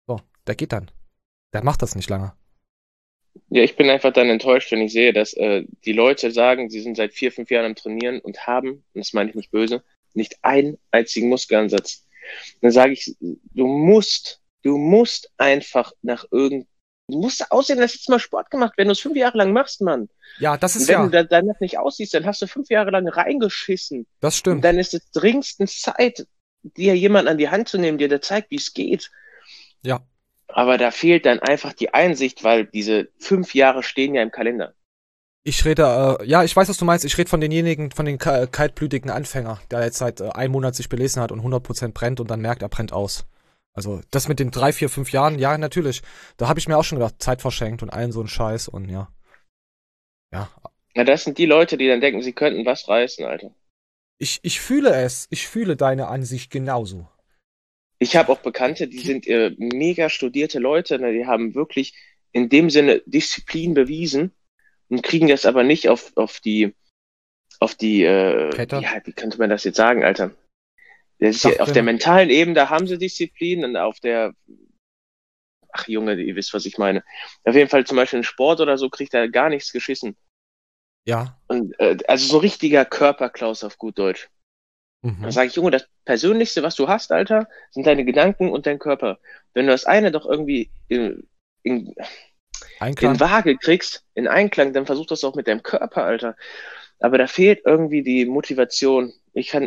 der geht dann. Der macht das nicht lange. Ja, ich bin einfach dann enttäuscht, wenn ich sehe, dass äh, die Leute sagen, sie sind seit vier, fünf Jahren am Trainieren und haben, und das meine ich nicht böse, nicht einen einzigen Muskelansatz. Dann sage ich, du musst, du musst einfach nach irgend, du musst aussehen, dass jetzt mal Sport gemacht, wenn du es fünf Jahre lang machst, Mann. Ja, das ist Und wenn ja. du da, danach nicht aussiehst, dann hast du fünf Jahre lang reingeschissen. Das stimmt. Und dann ist es dringendstens Zeit, dir jemand an die Hand zu nehmen, der dir zeigt, wie es geht. Ja. Aber da fehlt dann einfach die Einsicht, weil diese fünf Jahre stehen ja im Kalender. Ich rede, äh, ja, ich weiß, was du meinst. Ich rede von denjenigen, von den ka- kaltblütigen Anfänger, der jetzt seit äh, einem Monat sich belesen hat und hundert Prozent brennt und dann merkt, er brennt aus. Also das mit den drei, vier, fünf Jahren, ja, natürlich. Da habe ich mir auch schon gedacht, Zeit verschenkt und allen so ein Scheiß und ja. Ja. Na, das sind die Leute, die dann denken, sie könnten was reißen, Alter. Ich, ich fühle es. Ich fühle deine Ansicht genauso. Ich habe auch Bekannte, die sind äh, mega studierte Leute, ne, die haben wirklich in dem Sinne Disziplin bewiesen und kriegen das aber nicht auf, auf die, auf die, äh, ja, wie könnte man das jetzt sagen, Alter? Das ist ja, auf der mentalen Ebene, da haben sie Disziplin und auf der, ach Junge, ihr wisst, was ich meine. Auf jeden Fall zum Beispiel in Sport oder so kriegt er gar nichts geschissen. Ja. Und äh, also so ein richtiger Körperklaus auf gut Deutsch. Mhm. Da sage ich, Junge, das Persönlichste, was du hast, Alter, sind deine Gedanken und dein Körper. Wenn du das eine doch irgendwie in, in, in Waage kriegst, in Einklang, dann versuch das auch mit deinem Körper, Alter. Aber da fehlt irgendwie die Motivation. Ich kann...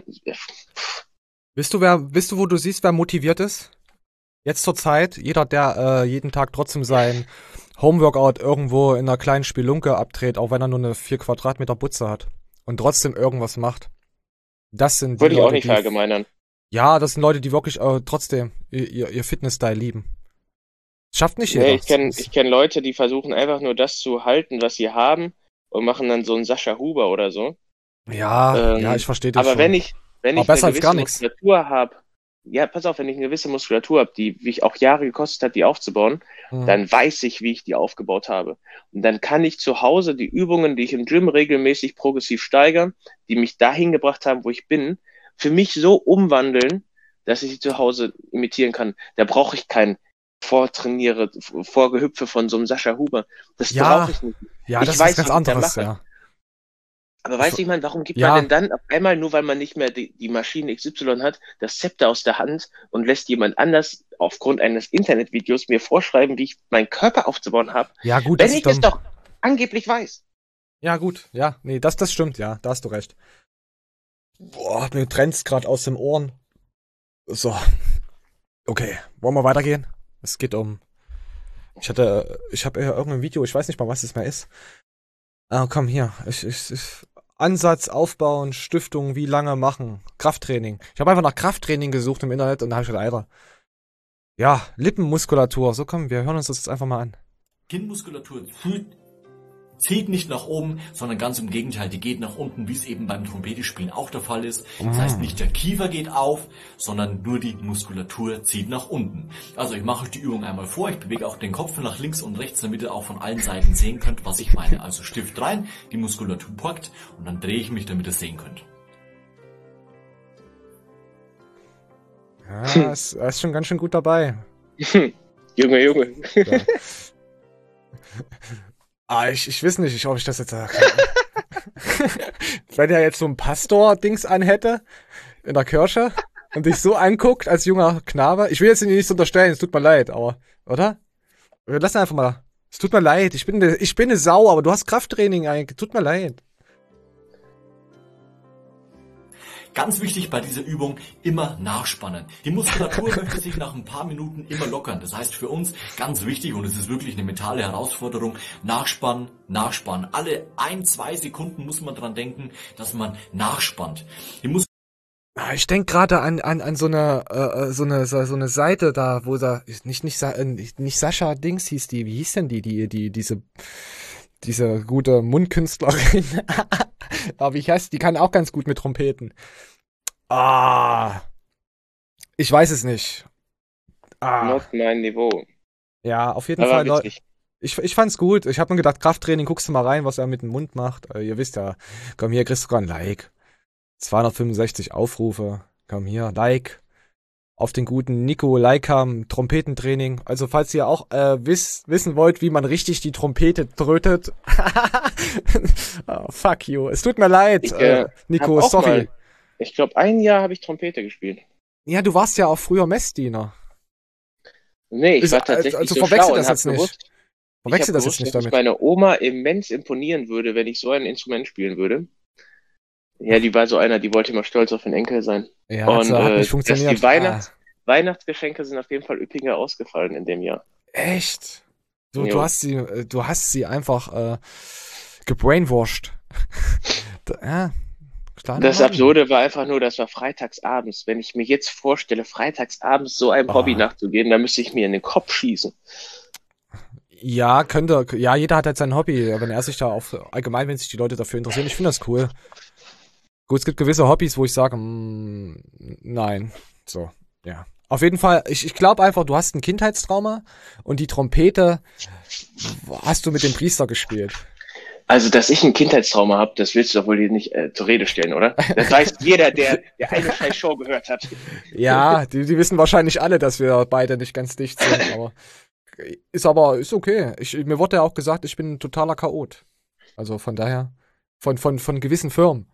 Wisst du, wer, wisst du, wo du siehst, wer motiviert ist? Jetzt zur Zeit, jeder, der äh, jeden Tag trotzdem sein Homeworkout irgendwo in einer kleinen Spelunke abdreht, auch wenn er nur eine vier Quadratmeter Butze hat und trotzdem irgendwas macht. Das sind die Würde ich Leute, auch nicht die, verallgemeinern. Ja, das sind Leute, die wirklich äh, trotzdem ihr, ihr Fitness-Style lieben. Schafft nicht jeder. Nee, ich kenne ich kenn Leute, die versuchen einfach nur das zu halten, was sie haben und machen dann so einen Sascha Huber oder so. Ja, ähm, ja, ich verstehe das aber schon. wenn ich, wenn aber ich besser eine als gar gewisse nichts. Muskulatur habe, ja, pass auf, wenn ich eine gewisse Muskulatur habe, die mich auch Jahre gekostet hat, die aufzubauen, Mhm. dann weiß ich, wie ich die aufgebaut habe. Und dann kann ich zu Hause die Übungen, die ich im Gym regelmäßig progressiv steigern, die mich dahin gebracht haben, wo ich bin, für mich so umwandeln, dass ich sie zu Hause imitieren kann. Da brauche ich kein Vortrainiere, Vorgehüpfe von so einem Sascha Huber. Das Ja, brauche ich nicht. ja, Ich das weiß, ist ganz was ich da anderes, mache. ja. Aber weiß ich, man, warum gibt Ja. man denn dann auf einmal, nur weil man nicht mehr die, die Maschine X Y hat, das Zepter aus der Hand und lässt jemand anders aufgrund eines Internetvideos mir vorschreiben, wie ich meinen Körper aufzubauen habe, Ja, gut, wenn das ich ist es dann, doch angeblich weiß. Ja, gut, ja, nee, das, das stimmt, ja, da hast du recht. Boah, mir trennt's gerade aus den Ohren. So. Okay, wollen wir weitergehen? Es geht um. Ich hatte, ich habe ja irgendein Video, ich weiß nicht mal, was es mehr ist. Ah, komm hier. Ich, ich, ich, Ansatz aufbauen, Stiftung, wie lange machen, Krafttraining. Ich habe einfach nach Krafttraining gesucht im Internet und da habe ich gedacht, Alter. Ja, Lippenmuskulatur. So, komm, wir hören uns das jetzt einfach mal an. Kinnmuskulatur zieht nicht nach oben, sondern ganz im Gegenteil, die geht nach unten, wie es eben beim Trompete-Spielen auch der Fall ist. Das heißt, nicht der Kiefer geht auf, sondern nur die Muskulatur zieht nach unten. Also ich mache euch die Übung einmal vor, ich bewege auch den Kopf nach links und rechts, damit ihr auch von allen Seiten sehen könnt, was ich meine. Also Stift rein, die Muskulatur packt und dann drehe ich mich, damit ihr es sehen könnt. Ja, es er ist schon ganz schön gut dabei. Junge, Junge. Ja. Ah, ich, ich weiß nicht, ich, ob ich das jetzt sage. Wenn er jetzt so ein Pastor-Dings anhätte in der Kirche und dich so anguckt als junger Knabe. Ich will jetzt ihn nicht unterstellen, es tut mir leid, aber, oder? Wir lassen einfach mal. Es tut mir leid, ich bin ne, ich bin eine Sau, aber du hast Krafttraining eigentlich. Tut mir leid. Ganz wichtig bei dieser Übung, immer nachspannen. Die Muskulatur möchte sich nach ein paar Minuten immer lockern. Das heißt für uns ganz wichtig, und es ist wirklich eine mentale Herausforderung, nachspannen, nachspannen. Alle ein, zwei Sekunden muss man dran denken, dass man nachspannt. Die Mus Ich denke gerade an, an, an so eine, äh, so eine, so eine Seite da, wo da, nicht, nicht, nicht, nicht Sascha Dings hieß die, wie hieß denn die, die, die, diese, diese gute Mundkünstlerin. Aber wie heißt die? kann auch ganz gut mit Trompeten. Ah. Ich weiß es nicht. Ah. Not mein Niveau. Ja, auf jeden Aber Fall. Leu- witzig. Ich, ich fand's gut. Ich habe mir gedacht, Krafttraining, guckst du mal rein, was er mit dem Mund macht. Äh, ihr wisst ja, komm hier, kriegst du sogar ein Like. zweihundertfünfundsechzig Aufrufe. Komm hier, Like. auf den guten Nico Leikam Trompetentraining. Also falls ihr auch äh, wiss, wissen wollt, wie man richtig die Trompete trötet. Oh, fuck you. Es tut mir leid, Ich, äh, äh, Nico, hab auch sorry. mal- Ich glaube, ein Jahr habe ich Trompete gespielt. Ja, du warst ja auch früher Messdiener. Nee, ich Ist- war tatsächlich also so verwechsel schlau das und hab jetzt nicht. gewusst, Verwechsel ich hab das gewusst, jetzt nicht dass damit. es meine Oma immens imponieren würde, wenn ich so ein Instrument spielen würde. Ja, die war so einer, die wollte immer stolz auf den Enkel sein. Ja, und hat's- hat äh, nicht funktioniert. dass die Weihnachts Weihnachtsgeschenke sind auf jeden Fall üppiger ausgefallen in dem Jahr. Echt? Du, Jo. du hast sie, äh, du hast sie einfach äh, gebrainwashed. Da- ja, kleiner Das Mann. Absurde war einfach nur, das war freitagsabends. Wenn ich mir jetzt vorstelle, freitagsabends so einem Ah. Hobby nachzugehen, dann müsste ich mir in den Kopf schießen. Ja, könnte, ja, jeder hat halt sein Hobby, wenn er sich da auf, allgemein, wenn sich die Leute dafür interessieren, ich finde das cool. Gut, es gibt gewisse Hobbys, wo ich sage, mm, nein, so, ja. Auf jeden Fall, ich, ich glaube einfach, du hast ein Kindheitstrauma und die Trompete hast du mit dem Priester gespielt. Also, dass ich ein Kindheitstrauma habe, das willst du doch wohl hier nicht äh, zur Rede stellen, oder? Das weiß jeder, der, der eine scheiß Show gehört hat. Ja, die, die wissen wahrscheinlich alle, dass wir beide nicht ganz dicht sind, aber ist aber, ist okay. Ich, mir wurde ja auch gesagt, ich bin ein totaler Chaot. Also von daher, von, von, von gewissen Firmen.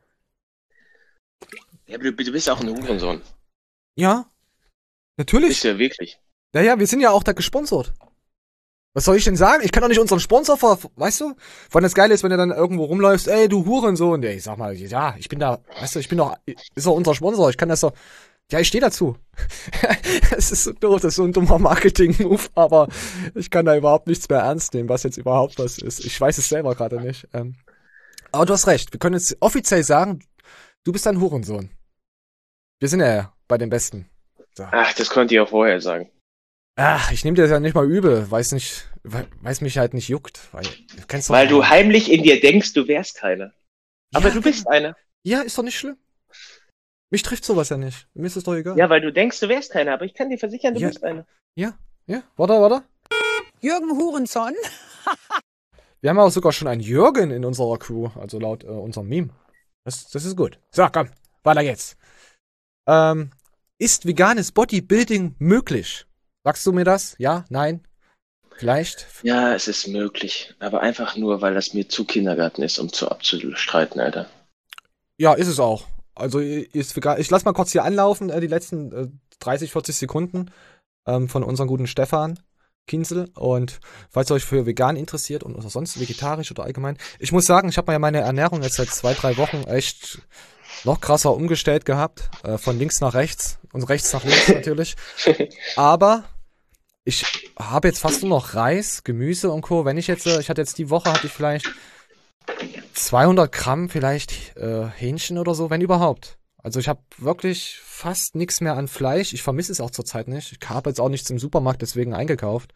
Ja, aber du, du bist auch ein Hurensohn. Ja, natürlich. Bist du ja wirklich. Ja, ja, wir sind ja auch da gesponsert. Was soll ich denn sagen? Ich kann doch nicht unseren Sponsor ver... Weißt du? Vor allem das Geile ist, wenn du dann irgendwo rumläufst, ey, du Hurensohn. Ja, ich sag mal, ja, ich bin da, weißt du, ich bin doch, ist doch unser Sponsor, ich kann das doch... Ja, ich stehe dazu. Es ist so doof, das ist so ein dummer Marketing-Move, aber ich kann da überhaupt nichts mehr ernst nehmen, was jetzt überhaupt was ist. Ich weiß es selber gerade nicht. Ähm, aber du hast recht, wir können jetzt offiziell sagen, du bist ein Hurensohn. Wir sind ja bei den Besten. So. Ach, das konnte ich auch vorher sagen. Ach, ich nehme dir das ja nicht mal übel, weiß nicht, we- weiß mich halt nicht juckt. Weil, du kennst doch Weil du heimlich in dir denkst, du wärst keiner. Aber Ja, du bist einer. Ja, ist doch nicht schlimm. Mich trifft sowas ja nicht. Mir ist es doch egal. Ja, weil du denkst, du wärst keiner, aber ich kann dir versichern, du Ja. bist einer. Ja, ja. Warte, warte. Jürgen Hurenson. Wir haben ja auch sogar schon einen Jürgen in unserer Crew, also laut äh, unserem Meme. Das, das ist gut. So, komm, weiter geht's. Ähm, ist veganes Bodybuilding möglich? Sagst du mir das? Ja? Nein? Vielleicht? Ja, es ist möglich. Aber einfach nur, weil das mir zu Kindergarten ist, um zu abzustreiten, Alter. Ja, ist es auch. Also ist vegan. Ich lass mal kurz hier anlaufen, äh, die letzten äh, dreißig, vierzig Sekunden ähm, von unserem guten Stefan Kinzel. Und falls ihr euch für vegan interessiert und oder sonst vegetarisch oder allgemein. Ich muss sagen, ich habe ja meine Ernährung jetzt seit zwei, drei Wochen echt noch krasser umgestellt gehabt. Äh, von links nach rechts und rechts nach links natürlich. Aber ich habe jetzt fast nur noch Reis, Gemüse und Co. Wenn ich jetzt, äh, ich hatte jetzt die Woche, hatte ich vielleicht zweihundert Gramm vielleicht äh, Hähnchen oder so, wenn überhaupt. Also ich habe wirklich fast nichts mehr an Fleisch. Ich vermisse es auch zurzeit nicht. Ich habe jetzt auch nichts im Supermarkt deswegen eingekauft.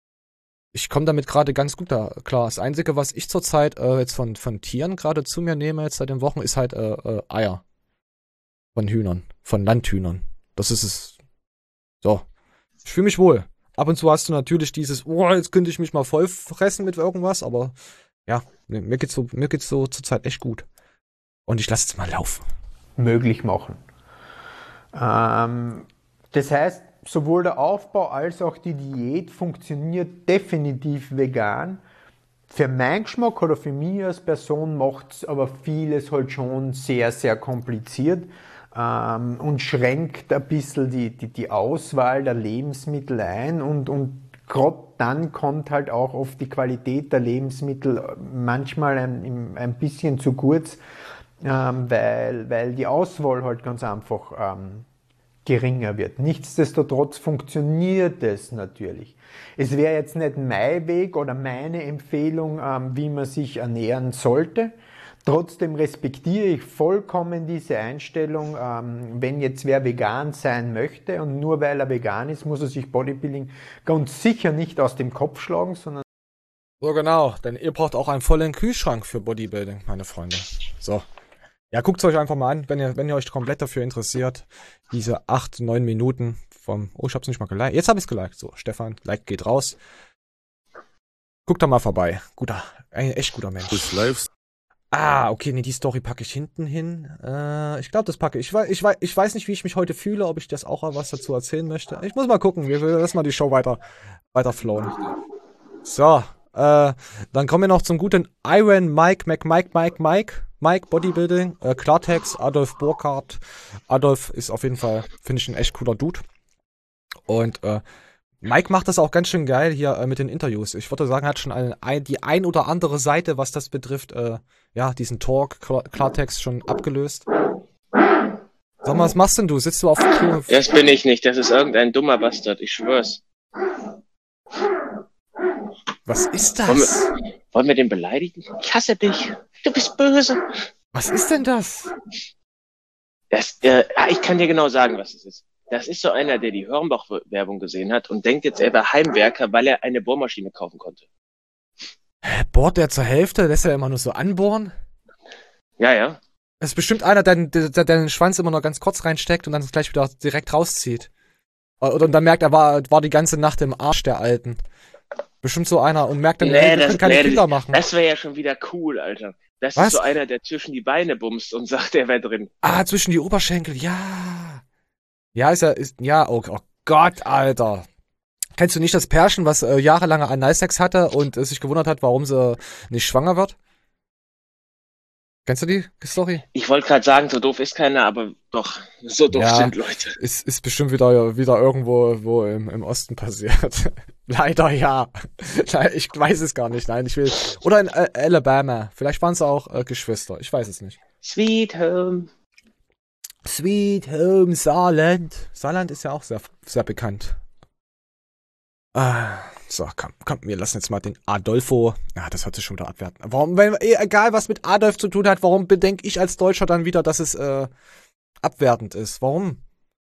Ich komme damit gerade ganz gut da klar. Das Einzige, was ich zurzeit äh, jetzt von, von Tieren gerade zu mir nehme jetzt seit den Wochen, ist halt äh, äh, Eier. Von Hühnern. Von Landhühnern. Das ist es. So. Ich fühle mich wohl. Ab und zu hast du natürlich dieses, oh, jetzt könnte ich mich mal voll fressen mit irgendwas, aber ja, mir geht's so, mir geht's so zurzeit echt gut. Und ich lasse es mal laufen. Möglich machen. Ähm, das heißt, sowohl der Aufbau als auch die Diät funktioniert definitiv vegan. Für meinen Geschmack oder für mich als Person macht es aber vieles halt schon sehr, sehr kompliziert ähm, und schränkt ein bisschen die, die, die Auswahl der Lebensmittel ein und, und gerade dann kommt halt auch oft die Qualität der Lebensmittel manchmal ein, ein bisschen zu kurz, ähm, weil, weil die Auswahl halt ganz einfach ähm, geringer wird. Nichtsdestotrotz funktioniert es natürlich. Es wäre jetzt nicht mein Weg oder meine Empfehlung, ähm, wie man sich ernähren sollte. Trotzdem respektiere ich vollkommen diese Einstellung, ähm, wenn jetzt wer vegan sein möchte und nur weil er vegan ist, muss er sich Bodybuilding ganz sicher nicht aus dem Kopf schlagen, sondern... So genau, denn ihr braucht auch einen vollen Kühlschrank für Bodybuilding, meine Freunde. So. Ja, guckt es euch einfach mal an, wenn ihr, wenn ihr euch komplett dafür interessiert. Diese acht, neun Minuten vom... Oh, ich hab's nicht mal geliked. Jetzt hab ich's geliked. So, Stefan, Like geht raus. Guckt da mal vorbei. Guter, ein echt guter Mensch. Ah, okay, nee, die Story packe ich hinten hin. Äh, ich glaube, das packe ich. Ich weiß, ich, weiß, ich weiß nicht, wie ich mich heute fühle, ob ich das auch was dazu erzählen möchte. Ich muss mal gucken. Wir lassen mal die Show weiter, weiter flowen. So, äh, dann kommen wir noch zum guten Iron Mike, Mac, Mike, Mike, Mike, Mike, Bodybuilding, äh, Klartext, Adolf Burkhardt. Adolf ist auf jeden Fall, finde ich, ein echt cooler Dude. Und, äh, Mike macht das auch ganz schön geil hier äh, mit den Interviews. Ich würde sagen, er hat schon eine, ein, die ein oder andere Seite, was das betrifft, äh, ja, diesen Talk, Klar, Klartext schon abgelöst. Sag mal, was machst denn du? Sitzt du auf Klo? Das bin ich nicht, das ist irgendein dummer Bastard, ich schwör's. Was ist das? Wollen wir, wollen wir den beleidigen? Ich hasse dich, du bist böse. Was ist denn das? Das, äh, ich kann dir genau sagen, was es ist. Das ist so einer, der die Hornbach-Werbung gesehen hat und denkt jetzt, er wäre Heimwerker, weil er eine Bohrmaschine kaufen konnte. Hä, bohrt der zur Hälfte? Lässt er immer nur so anbohren? Ja, ja. Das ist bestimmt einer, der, der, der den Schwanz immer noch ganz kurz reinsteckt und dann gleich wieder direkt rauszieht. Und dann merkt er, war, war die ganze Nacht im Arsch der Alten. Bestimmt so einer und merkt dann, nee, hey, wir das, können keine nee, Kinder machen. Das wäre ja schon wieder cool, Alter. Das Was? ist so einer, der zwischen die Beine bumst und sagt, er wäre drin. Ah, zwischen die Oberschenkel, ja. Ja, ist er, ist, ja, oh, oh Gott, Alter. Kennst du nicht das Pärchen, was äh, jahrelang Analsex hatte und äh, sich gewundert hat, warum sie nicht schwanger wird? Kennst du die Story? Ich wollte gerade sagen, so doof ist keiner, aber doch, so doof ja, sind Leute. Ist, ist bestimmt wieder, wieder irgendwo wo im, im Osten passiert. Leider ja. Ich weiß es gar nicht, nein, ich will. Oder in äh, Alabama. Vielleicht waren es auch äh, Geschwister, ich weiß es nicht. Sweet Home. Sweet Home Saarland. Saarland ist ja auch sehr, sehr bekannt. Ah, so, komm, komm, wir lassen jetzt mal den Adolfo. Ja, das hört sich schon wieder abwerten. Warum, wenn, egal was mit Adolf zu tun hat, warum bedenke ich als Deutscher dann wieder, dass es äh, abwertend ist? Warum?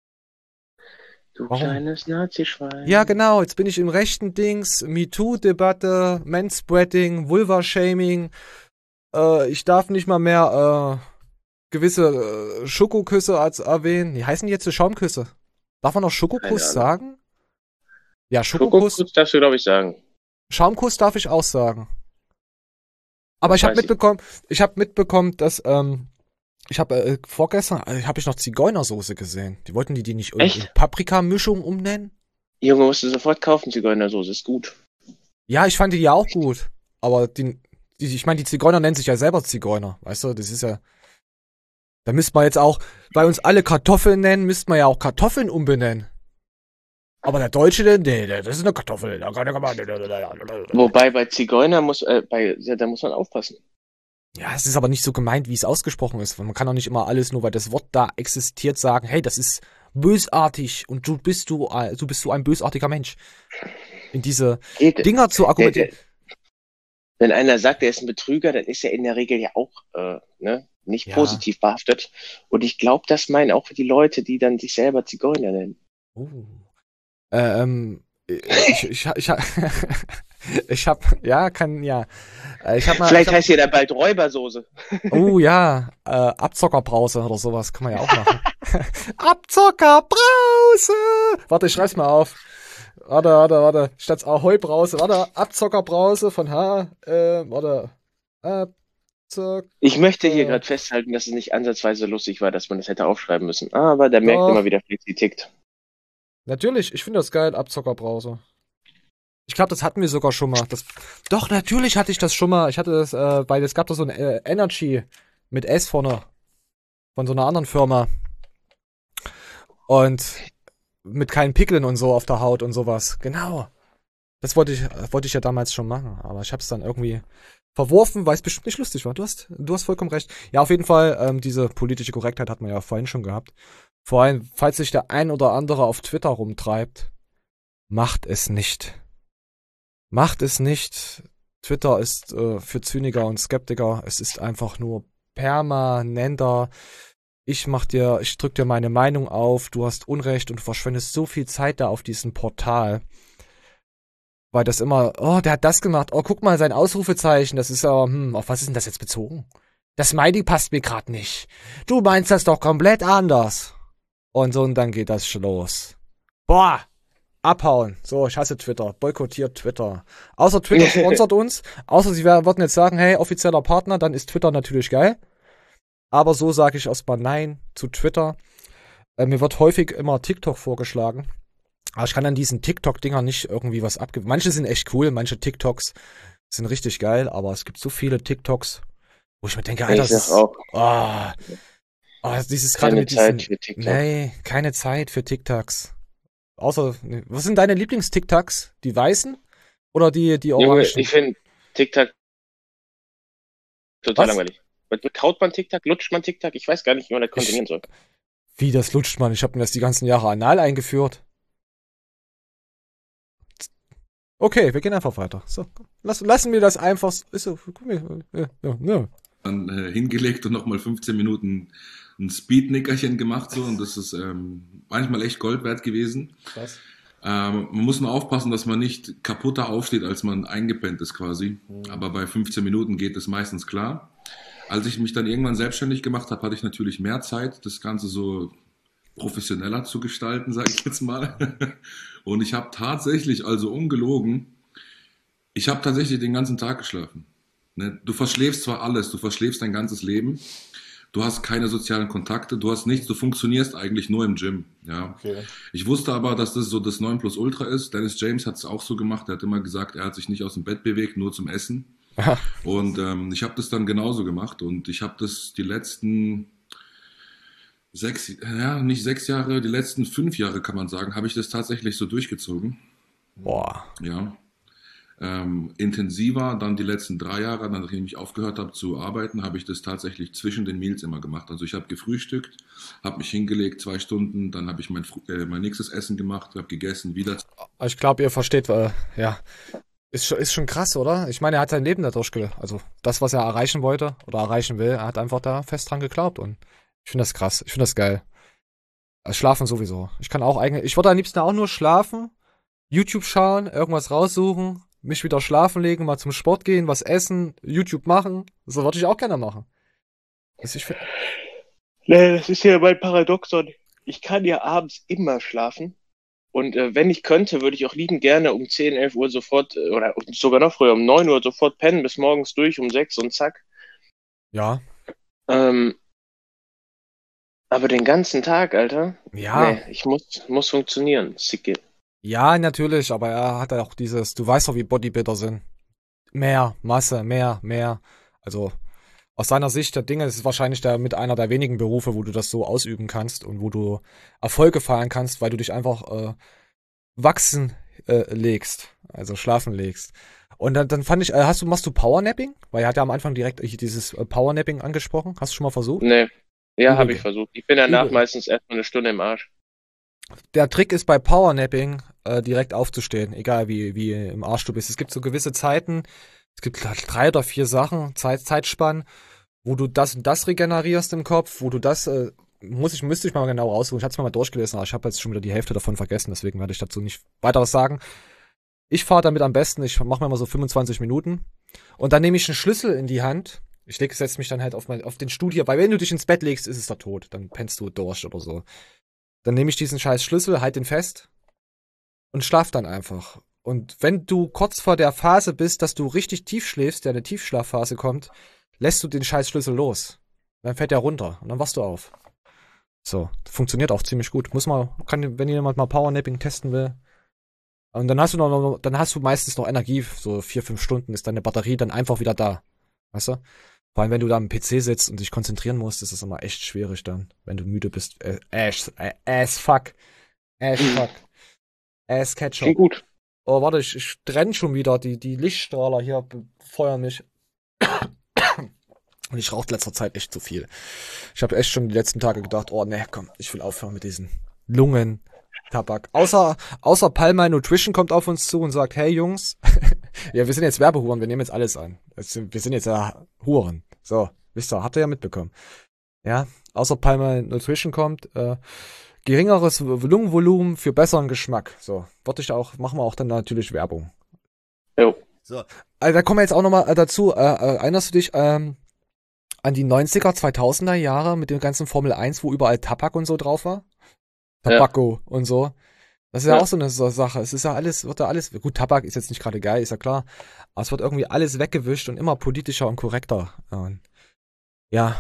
Du Warum? kleines Nazi-Schwein. Ja, genau, jetzt bin ich im rechten Dings, MeToo-Debatte, Manspreading, Vulva-Shaming. Äh, ich darf nicht mal mehr äh, gewisse äh, Schokoküsse als erwähnen. Wie heißen die jetzt so Schaumküsse? Darf man noch Schokokuss sagen? Ja, Schokokuss. Schokokuss darfst du, glaube ich, sagen. Schaumkuss darf ich auch sagen. Aber ich habe mitbekommen, ich habe mitbekommen, dass ähm, ich habe äh, vorgestern äh, habe ich noch Zigeunersoße gesehen. Die wollten die die nicht irgendwie in Paprikamischung umnennen? Junge, musst du sofort kaufen, Zigeunersoße, ist gut. Ja, ich fand die ja auch gut. Aber die, die ich meine, die Zigeuner nennen sich ja selber Zigeuner, weißt du? Das ist ja. Da müsste man jetzt auch, bei uns alle Kartoffeln nennen, müsste man ja auch Kartoffeln umbenennen. Aber der Deutsche, nee, das ist eine Kartoffel. Wobei bei Zigeuner muss, äh, bei, ja, da muss man aufpassen. Ja, es ist aber nicht so gemeint, wie es ausgesprochen ist. Man kann auch nicht immer alles, nur weil das Wort da existiert, sagen, hey, das ist bösartig und du bist du, äh, du bist du ein bösartiger Mensch. In diese Geht, Dinger zu argumentieren. Der, der, wenn einer sagt, er ist ein Betrüger, dann ist er in der Regel ja auch, äh, ne, nicht ja. positiv behaftet. Und ich glaube, das meinen auch die Leute, die dann sich selber Zigeuner nennen. Oh. Ähm, ich, ich, ich, ich, ich hab, ja, kann, ja. Ich hab mal, Vielleicht ich hab, heißt hier da bald Räubersoße. Oh ja, äh, Abzockerbrause oder sowas kann man ja auch machen. Abzockerbrause! Warte, ich schreib's mal auf. Warte, warte, warte. Statt Ahoi-Brause, warte, Abzockerbrause von H, äh, warte. Abzocker. Ich möchte hier gerade festhalten, dass es nicht ansatzweise lustig war, dass man das hätte aufschreiben müssen. Aber da merkt immer wieder, wie sie tickt. Natürlich, ich finde das geil, Abzockerbrause. Ich glaube, das hatten wir sogar schon mal. Das, doch, natürlich hatte ich das schon mal. Ich hatte das, äh, weil es gab da so ein äh, Energy mit S vorne. Von so einer anderen Firma. Und mit keinen Pickeln und so auf der Haut und sowas. Genau. Das wollte ich, wollte ich ja damals schon machen. Aber ich habe es dann irgendwie verworfen, weil es bestimmt nicht lustig war. Du hast, du hast vollkommen recht. Ja, auf jeden Fall, ähm, diese politische Korrektheit hat man ja vorhin schon gehabt. Vor allem, falls sich der ein oder andere auf Twitter rumtreibt, macht es nicht. Macht es nicht. Twitter ist äh, für Zyniker und Skeptiker. Es ist einfach nur permanenter. Ich mach dir, ich drück dir meine Meinung auf. Du hast Unrecht und du verschwendest so viel Zeit da auf diesem Portal. Weil das immer, oh, der hat das gemacht. Oh, guck mal, sein Ausrufezeichen. Das ist ja, hm, auf was ist denn das jetzt bezogen? Das Smiley passt mir gerade nicht. Du meinst das doch komplett anders. Und so, und dann geht das los. Boah, abhauen. So, ich hasse Twitter. Boykottiert Twitter. Außer Twitter sponsert uns. Außer sie würden jetzt sagen, hey, offizieller Partner, dann ist Twitter natürlich geil. Aber so sage ich erstmal Nein zu Twitter. Äh, mir wird häufig immer TikTok vorgeschlagen. Aber ich kann an diesen TikTok-Dingern nicht irgendwie was abgeben. Manche sind echt cool, manche TikToks sind richtig geil, aber es gibt so viele TikToks, wo ich mir denke, Alter, das ist, auch. Oh, oh, dieses gerade mit diesen, Zeit für TikTok. Nee, keine Zeit für TikToks. Außer, was sind deine Lieblings-TikToks? Die weißen oder die, die orangen? Ich finde TikTok total was? langweilig. Kaut man TikTok, lutscht man TikTok? Ich weiß gar nicht, wie man das konsumieren soll. Wie, das lutscht man? Ich habe mir das die ganzen Jahre anal eingeführt. Okay, wir gehen einfach weiter. So, lass, lassen wir das einfach. Ist so, guck mal, ja, ja, ja. Dann äh, hingelegt und nochmal fünfzehn Minuten ein Speed-Nickerchen gemacht so und das ist ähm, manchmal echt Gold wert gewesen. Krass. Ähm, man muss nur aufpassen, dass man nicht kaputter aufsteht, als man eingepennt ist quasi. Mhm. Aber bei fünfzehn Minuten geht es meistens klar. Als ich mich dann irgendwann selbstständig gemacht habe, hatte ich natürlich mehr Zeit, das Ganze so professioneller zu gestalten, sage ich jetzt mal. Und ich habe tatsächlich, also ungelogen, ich habe tatsächlich den ganzen Tag geschlafen. Du verschläfst zwar alles, du verschläfst dein ganzes Leben, du hast keine sozialen Kontakte, du hast nichts, du funktionierst eigentlich nur im Gym. Ja. Okay. Ich wusste aber, dass das so das neun plus Ultra ist. Dennis James hat es auch so gemacht, er hat immer gesagt, er hat sich nicht aus dem Bett bewegt, nur zum Essen. Und ähm, ich habe das dann genauso gemacht und ich habe das die letzten sechs, ja, nicht sechs Jahre, die letzten fünf Jahre kann man sagen, habe ich das tatsächlich so durchgezogen. Boah. Ja. Ähm, intensiver, dann die letzten drei Jahre, nachdem ich aufgehört habe zu arbeiten, habe ich das tatsächlich zwischen den Meals immer gemacht. Also ich habe gefrühstückt, habe mich hingelegt, zwei Stunden, dann habe ich mein, äh, mein nächstes Essen gemacht, habe gegessen, wieder. Ich glaube, ihr versteht, äh, ja. Ist schon, ist schon krass, oder? Ich meine, er hat sein Leben da durchgelebt. Also das, was er erreichen wollte oder erreichen will, er hat einfach da fest dran geglaubt. Und ich finde das krass. Ich finde das geil. Also schlafen sowieso. Ich kann auch eigentlich, ich würde am liebsten auch nur schlafen, YouTube schauen, irgendwas raussuchen, mich wieder schlafen legen, mal zum Sport gehen, was essen, YouTube machen. So würde ich auch gerne machen. Also ich find... Nee, das ist ja mein Paradoxon. Ich kann ja abends immer schlafen. Und äh, wenn ich könnte, würde ich auch liebend gerne um zehn, elf Uhr sofort, äh, oder sogar noch früher, um neun Uhr sofort pennen, bis morgens durch, um sechs und zack. Ja. Ähm, aber den ganzen Tag, Alter. Ja. Nee, ich muss, muss funktionieren. Sicke. Ja, natürlich, aber er hat auch dieses, du weißt doch, wie Bodybuilder sind. Mehr, Masse, mehr, mehr. Also aus seiner Sicht der Dinge ist es wahrscheinlich der, mit einer der wenigen Berufe, wo du das so ausüben kannst und wo du Erfolge feiern kannst, weil du dich einfach äh, wachsen äh, legst, also schlafen legst. Und dann, dann fand ich, äh, hast du, machst du Powernapping? Weil er hat ja am Anfang direkt dieses äh, Powernapping angesprochen. Hast du schon mal versucht? Nee. Ja, habe ich versucht. Ich bin danach Übel. meistens erstmal eine Stunde im Arsch. Der Trick ist bei Powernapping äh, direkt aufzustehen, egal wie, wie im Arsch du bist. Es gibt so gewisse Zeiten, es gibt drei oder vier Sachen, Zeit, Zeitspannen, wo du das und das regenerierst im Kopf, wo du das, äh, muss ich, müsste ich mal genau raussuchen. Ich hatte es mal durchgelesen, aber ich habe jetzt schon wieder die Hälfte davon vergessen, deswegen werde ich dazu nicht weiter was sagen. Ich fahre damit am besten, ich mache mir mal so fünfundzwanzig Minuten und dann nehme ich einen Schlüssel in die Hand. Ich leg, setze mich dann halt auf, mein, auf den Stuhl hier, weil wenn du dich ins Bett legst, ist es der Tod. Dann pennst du durch oder so. Dann nehme ich diesen scheiß Schlüssel, halt den fest und schlaf dann einfach. Und wenn du kurz vor der Phase bist, dass du richtig tief schläfst, der eine Tiefschlafphase kommt, lässt du den scheiß Schlüssel los. Dann fällt der runter und dann wachst du auf. So, funktioniert auch ziemlich gut. Muss mal, kann, wenn jemand mal Powernapping testen will. Und dann hast du noch, dann hast du meistens noch Energie, so vier, fünf Stunden ist deine Batterie dann einfach wieder da. Weißt du? Vor allem, wenn du da am P C sitzt und dich konzentrieren musst, ist das immer echt schwierig dann, wenn du müde bist. Äh, ass, äh, ass fuck. Ass fuck. Ass Ketchup. Klingt gut. Oh, warte, ich, ich trenne schon wieder. Die, die Lichtstrahler hier feuern mich. Und ich rauche letzter Zeit echt zu viel. Ich habe echt schon die letzten Tage gedacht, oh ne, komm, ich will aufhören mit diesen Lungen. Tabak. Außer, außer Palma Nutrition kommt auf uns zu und sagt, hey Jungs, ja, wir sind jetzt Werbehuren, wir nehmen jetzt alles an. Wir sind jetzt ja Huren. So, wisst ihr, habt ihr ja mitbekommen. Ja, außer Palma Nutrition kommt, äh, geringeres Lungenvolumen für besseren Geschmack. So, würde ich auch, machen wir auch dann natürlich Werbung. Jo. So. Also, da kommen wir jetzt auch nochmal dazu, äh, erinnerst du dich, ähm, an die neunziger, zweitausender Jahre mit dem ganzen Formel eins, wo überall Tabak und so drauf war? Tabako ja. und so. Das ist ja, Ja. auch so eine so Sache. Es ist ja alles, wird ja alles, gut, Tabak ist jetzt nicht gerade geil, ist ja klar, aber es wird irgendwie alles weggewischt und immer politischer und korrekter. Und ja.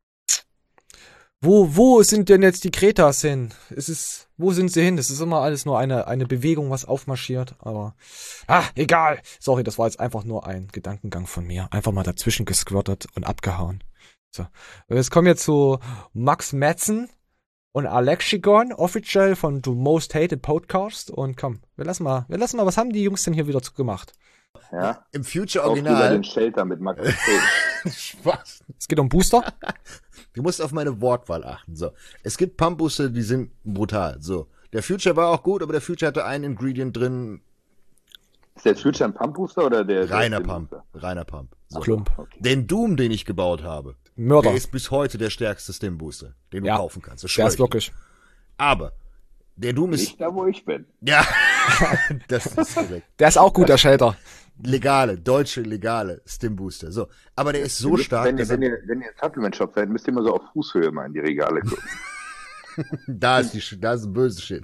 Wo, wo sind denn jetzt die Kretas hin? Es ist, wo sind sie hin? Es ist immer alles nur eine, eine Bewegung, was aufmarschiert, aber, ah, egal. Sorry, das war jetzt einfach nur ein Gedankengang von mir. Einfach mal dazwischen gesquirtet und abgehauen. So. Und jetzt kommen wir zu Max Metzen und Alexigon, offiziell von The Most Hated Podcast. Und komm, wir lassen mal, wir lassen mal, was haben die Jungs denn hier wieder zu gemacht? Ja. Im Future Auch Original. über den Shelter mit Max Spaß. Es geht um Booster. Du musst auf meine Wortwahl achten. So, es gibt Pump-Booster, die sind brutal. So, der Future war auch gut, aber der Future hatte ein Ingredient drin. Ist der Future ein Pump-Booster oder der? Reiner der Pump. Reiner Pump. So. Klump. Den Doom, den ich gebaut habe, Mörder. der ist bis heute der stärkste Stim-Booster, den du Ja, kaufen kannst. Das der schwör ist ich dir. wirklich. Aber der Doom ist. Nicht da, wo ich bin. Ja, das ist korrekt. Der ist auch gut, der Shelter. Legale, deutsche legale Stim-Booster. So, aber der ist so Ihr müsst, stark, wenn, ihr, dass wenn, er, ihr, wenn ihr ein Supplement-Shop seid, müsst ihr immer so auf Fußhöhe mal in die Regale gucken. da ist die, da ist ein böse Shit.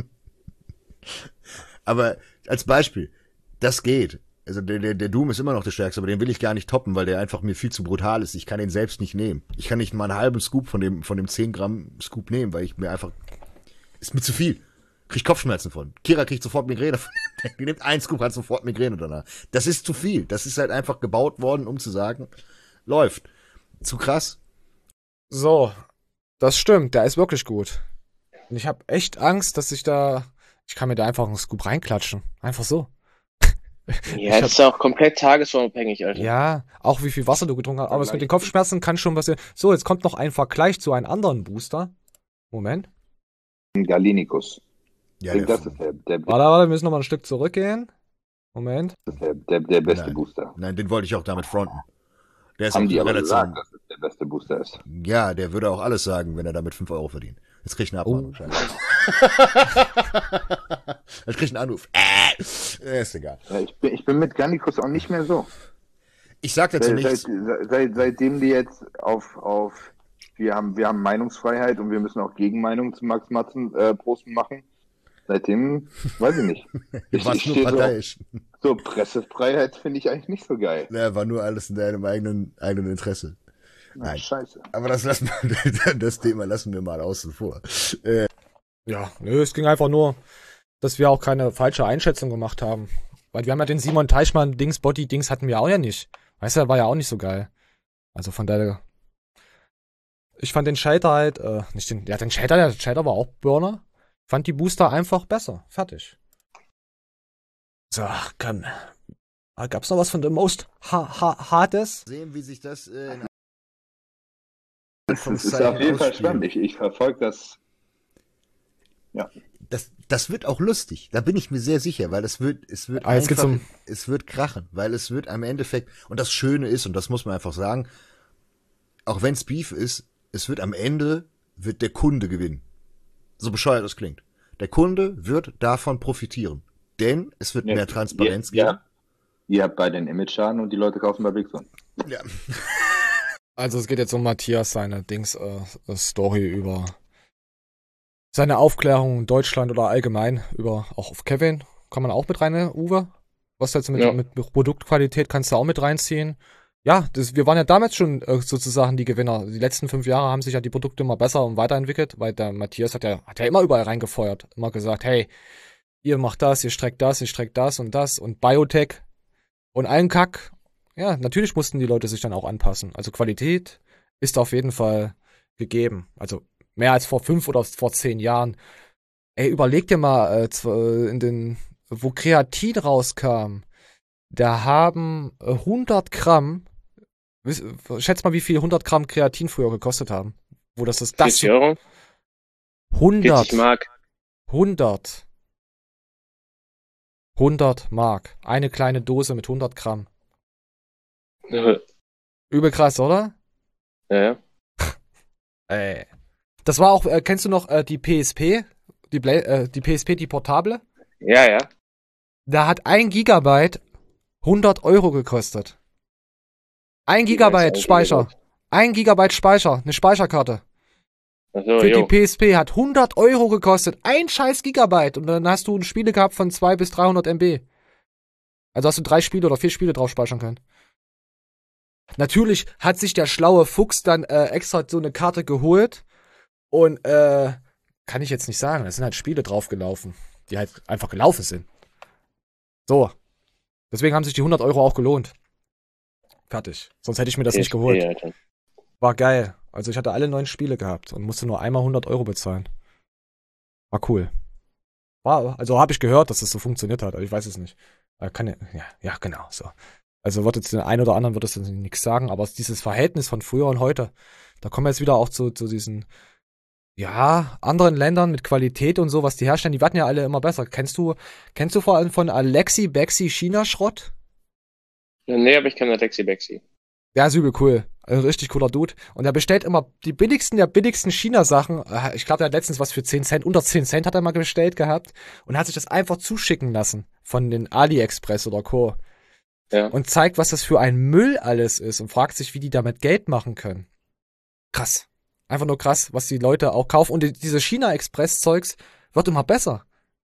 Aber als Beispiel, das geht. Also der, der, der Doom ist immer noch der stärkste, aber den will ich gar nicht toppen, weil der einfach mir viel zu brutal ist. Ich kann den selbst nicht nehmen. Ich kann nicht mal einen halben Scoop von dem, von dem zehn Gramm Scoop nehmen, weil ich mir einfach, ist mir zu viel. Krieg Kopfschmerzen von. Kira kriegt sofort Migräne von dem. Die nimmt einen Scoop, hat sofort Migräne danach. Das ist zu viel. Das ist halt einfach gebaut worden, um zu sagen, läuft. Zu krass. So, das stimmt, der ist wirklich gut. Und ich habe echt Angst, dass ich da, ich kann mir da einfach einen Scoop reinklatschen. Einfach so. Ja, das ist auch komplett tagesformabhängig, Alter. Ja, auch wie viel Wasser du getrunken hast. Aber es mit den Kopfschmerzen kann schon passieren. So, jetzt kommt noch ein Vergleich zu einem anderen Booster. Moment. Gallinikus. Ja, ich denke, der, das ist der, der, Warte, warte, wir müssen noch mal ein Stück zurückgehen. Moment. das ist der, der, der beste nein, Booster. Nein, den wollte ich auch damit fronten. Der ist Haben auch die aber relativ. gesagt, dass es der beste Booster ist. Ja, der würde auch alles sagen, wenn er damit fünf Euro verdient. Jetzt krieg ich eine Abmahnung. Oh. Jetzt krieg ich einen Anruf. Äh, ist egal. Ja, ich, bin, ich bin mit Gallinikus auch nicht mehr so. Ich sag dazu seit, nichts. Seit, seit, seitdem die jetzt auf, auf wir haben, wir haben Meinungsfreiheit und wir müssen auch Gegenmeinungen zu Max Matzen äh, Posten machen. Seitdem, weiß ich nicht. Ich, Was ich nur stehe parteiisch. So, so Pressefreiheit finde ich eigentlich nicht so geil. Ja, war nur alles in deinem eigenen, eigenen Interesse. Nein. Scheiße. Aber das lassen wir, das Thema lassen wir mal außen vor. Äh, Ja, nö, es ging einfach nur, dass wir auch keine falsche Einschätzung gemacht haben. Weil wir haben ja den Simon Teichmann Dings, Body Dings hatten wir auch ja nicht. Weißt du, der war ja auch nicht so geil. Also von daher. Ich fand den Shader halt, äh, nicht den, ja, den Shader, der Shader war auch Burner. Fand die Booster einfach besser. Fertig. So, komm. Ah, gab's noch was von The Most ha ha Hardest? Sehen, wie sich das äh, in Das ist auf jeden Fall spannend. Ich, ich verfolge das. Ja. Das, das wird auch lustig. Da bin ich mir sehr sicher, weil es wird, es wird Ah, jetzt geht's einfach, um- es wird krachen, weil es wird am Endeffekt, und das Schöne ist, und das muss man einfach sagen, auch wenn's Beef ist, es wird am Ende, wird der Kunde gewinnen. So bescheuert es klingt. Der Kunde wird davon profitieren. Denn es wird Ja, mehr Transparenz ja, geben. ja. Ihr habt beide den Image-Schaden und die Leute kaufen bei Big Son. Ja. Also es geht jetzt um Matthias, seine Dings, äh, Story über seine Aufklärung in Deutschland oder allgemein über, auch auf Kevin, kann man auch mit rein, ne, Uwe? Was jetzt mit, Ja. mit Produktqualität kannst du auch mit reinziehen. Ja, das, wir waren ja damals schon äh, sozusagen die Gewinner. Die letzten fünf Jahre haben sich ja die Produkte immer besser und weiterentwickelt, weil der Matthias hat ja, hat ja immer überall reingefeuert. Immer gesagt, hey, ihr macht das, ihr streckt das, ihr streckt das und das und Biotech und allen Kack. Ja, natürlich mussten die Leute sich dann auch anpassen. Also Qualität ist auf jeden Fall gegeben. Also mehr als vor fünf oder vor zehn Jahren. Ey, überleg dir mal, äh, zw- in den, wo Kreatin rauskam, da haben äh, hundert Gramm, wiss- schätz mal, wie viel hundert Gramm Kreatin früher gekostet haben. Wo das ist, das vierzig Euro? hundert vierzig Mark. hundert hundert Mark. Eine kleine Dose mit hundert Gramm. Ja, Übel krass, oder? ja. Ey. Das war auch, äh, kennst du noch äh, die P S P? Die, Bla äh, die P S P, die Portable? Ja, ja. Da hat ein Gigabyte hundert Euro gekostet. Ein Die Gigabyte weiß ich Speicher. nicht. Ein Gigabyte Speicher. Eine Speicherkarte. Also, Für jo. die P S P hat hundert Euro gekostet. Ein scheiß Gigabyte. Und dann hast du Spiele gehabt von zwei bis dreihundert Megabyte. Also hast du drei Spiele oder vier Spiele drauf speichern können. Natürlich hat sich der schlaue Fuchs dann äh, extra so eine Karte geholt. Und, äh, kann ich jetzt nicht sagen. Es sind halt Spiele draufgelaufen, die halt einfach gelaufen sind. So. Deswegen haben sich die hundert Euro auch gelohnt. Fertig. Sonst hätte ich mir das nicht geholt. Alter. War geil. Also ich hatte alle neun Spiele gehabt und musste nur einmal hundert Euro bezahlen. War cool. War, also habe ich gehört, dass das so funktioniert hat, aber ich weiß es nicht. Äh, kann ja, ja, ja, genau, so. Also wird jetzt den einen oder anderen wird es nichts sagen, aber dieses Verhältnis von früher und heute, da kommen wir jetzt wieder auch zu, zu diesen, ja, anderen Ländern mit Qualität und so, was die herstellen, die werden ja alle immer besser. Kennst du, kennst du vor allem von Alexi Bexi China-Schrott? Nee, aber ich kenne Alexi Bexi. Ja, ist übel cool. Ein richtig cooler Dude. Und er bestellt immer die billigsten der billigsten China-Sachen. Ich glaube, er hat letztens was für zehn Cent, unter zehn Cent hat er mal bestellt gehabt und hat sich das einfach zuschicken lassen von den AliExpress oder Co. Ja. Und zeigt, was das für ein Müll alles ist und fragt sich, wie die damit Geld machen können. Krass. Einfach nur krass, was die Leute auch kaufen. Und die, diese China-Express-Zeugs wird immer besser.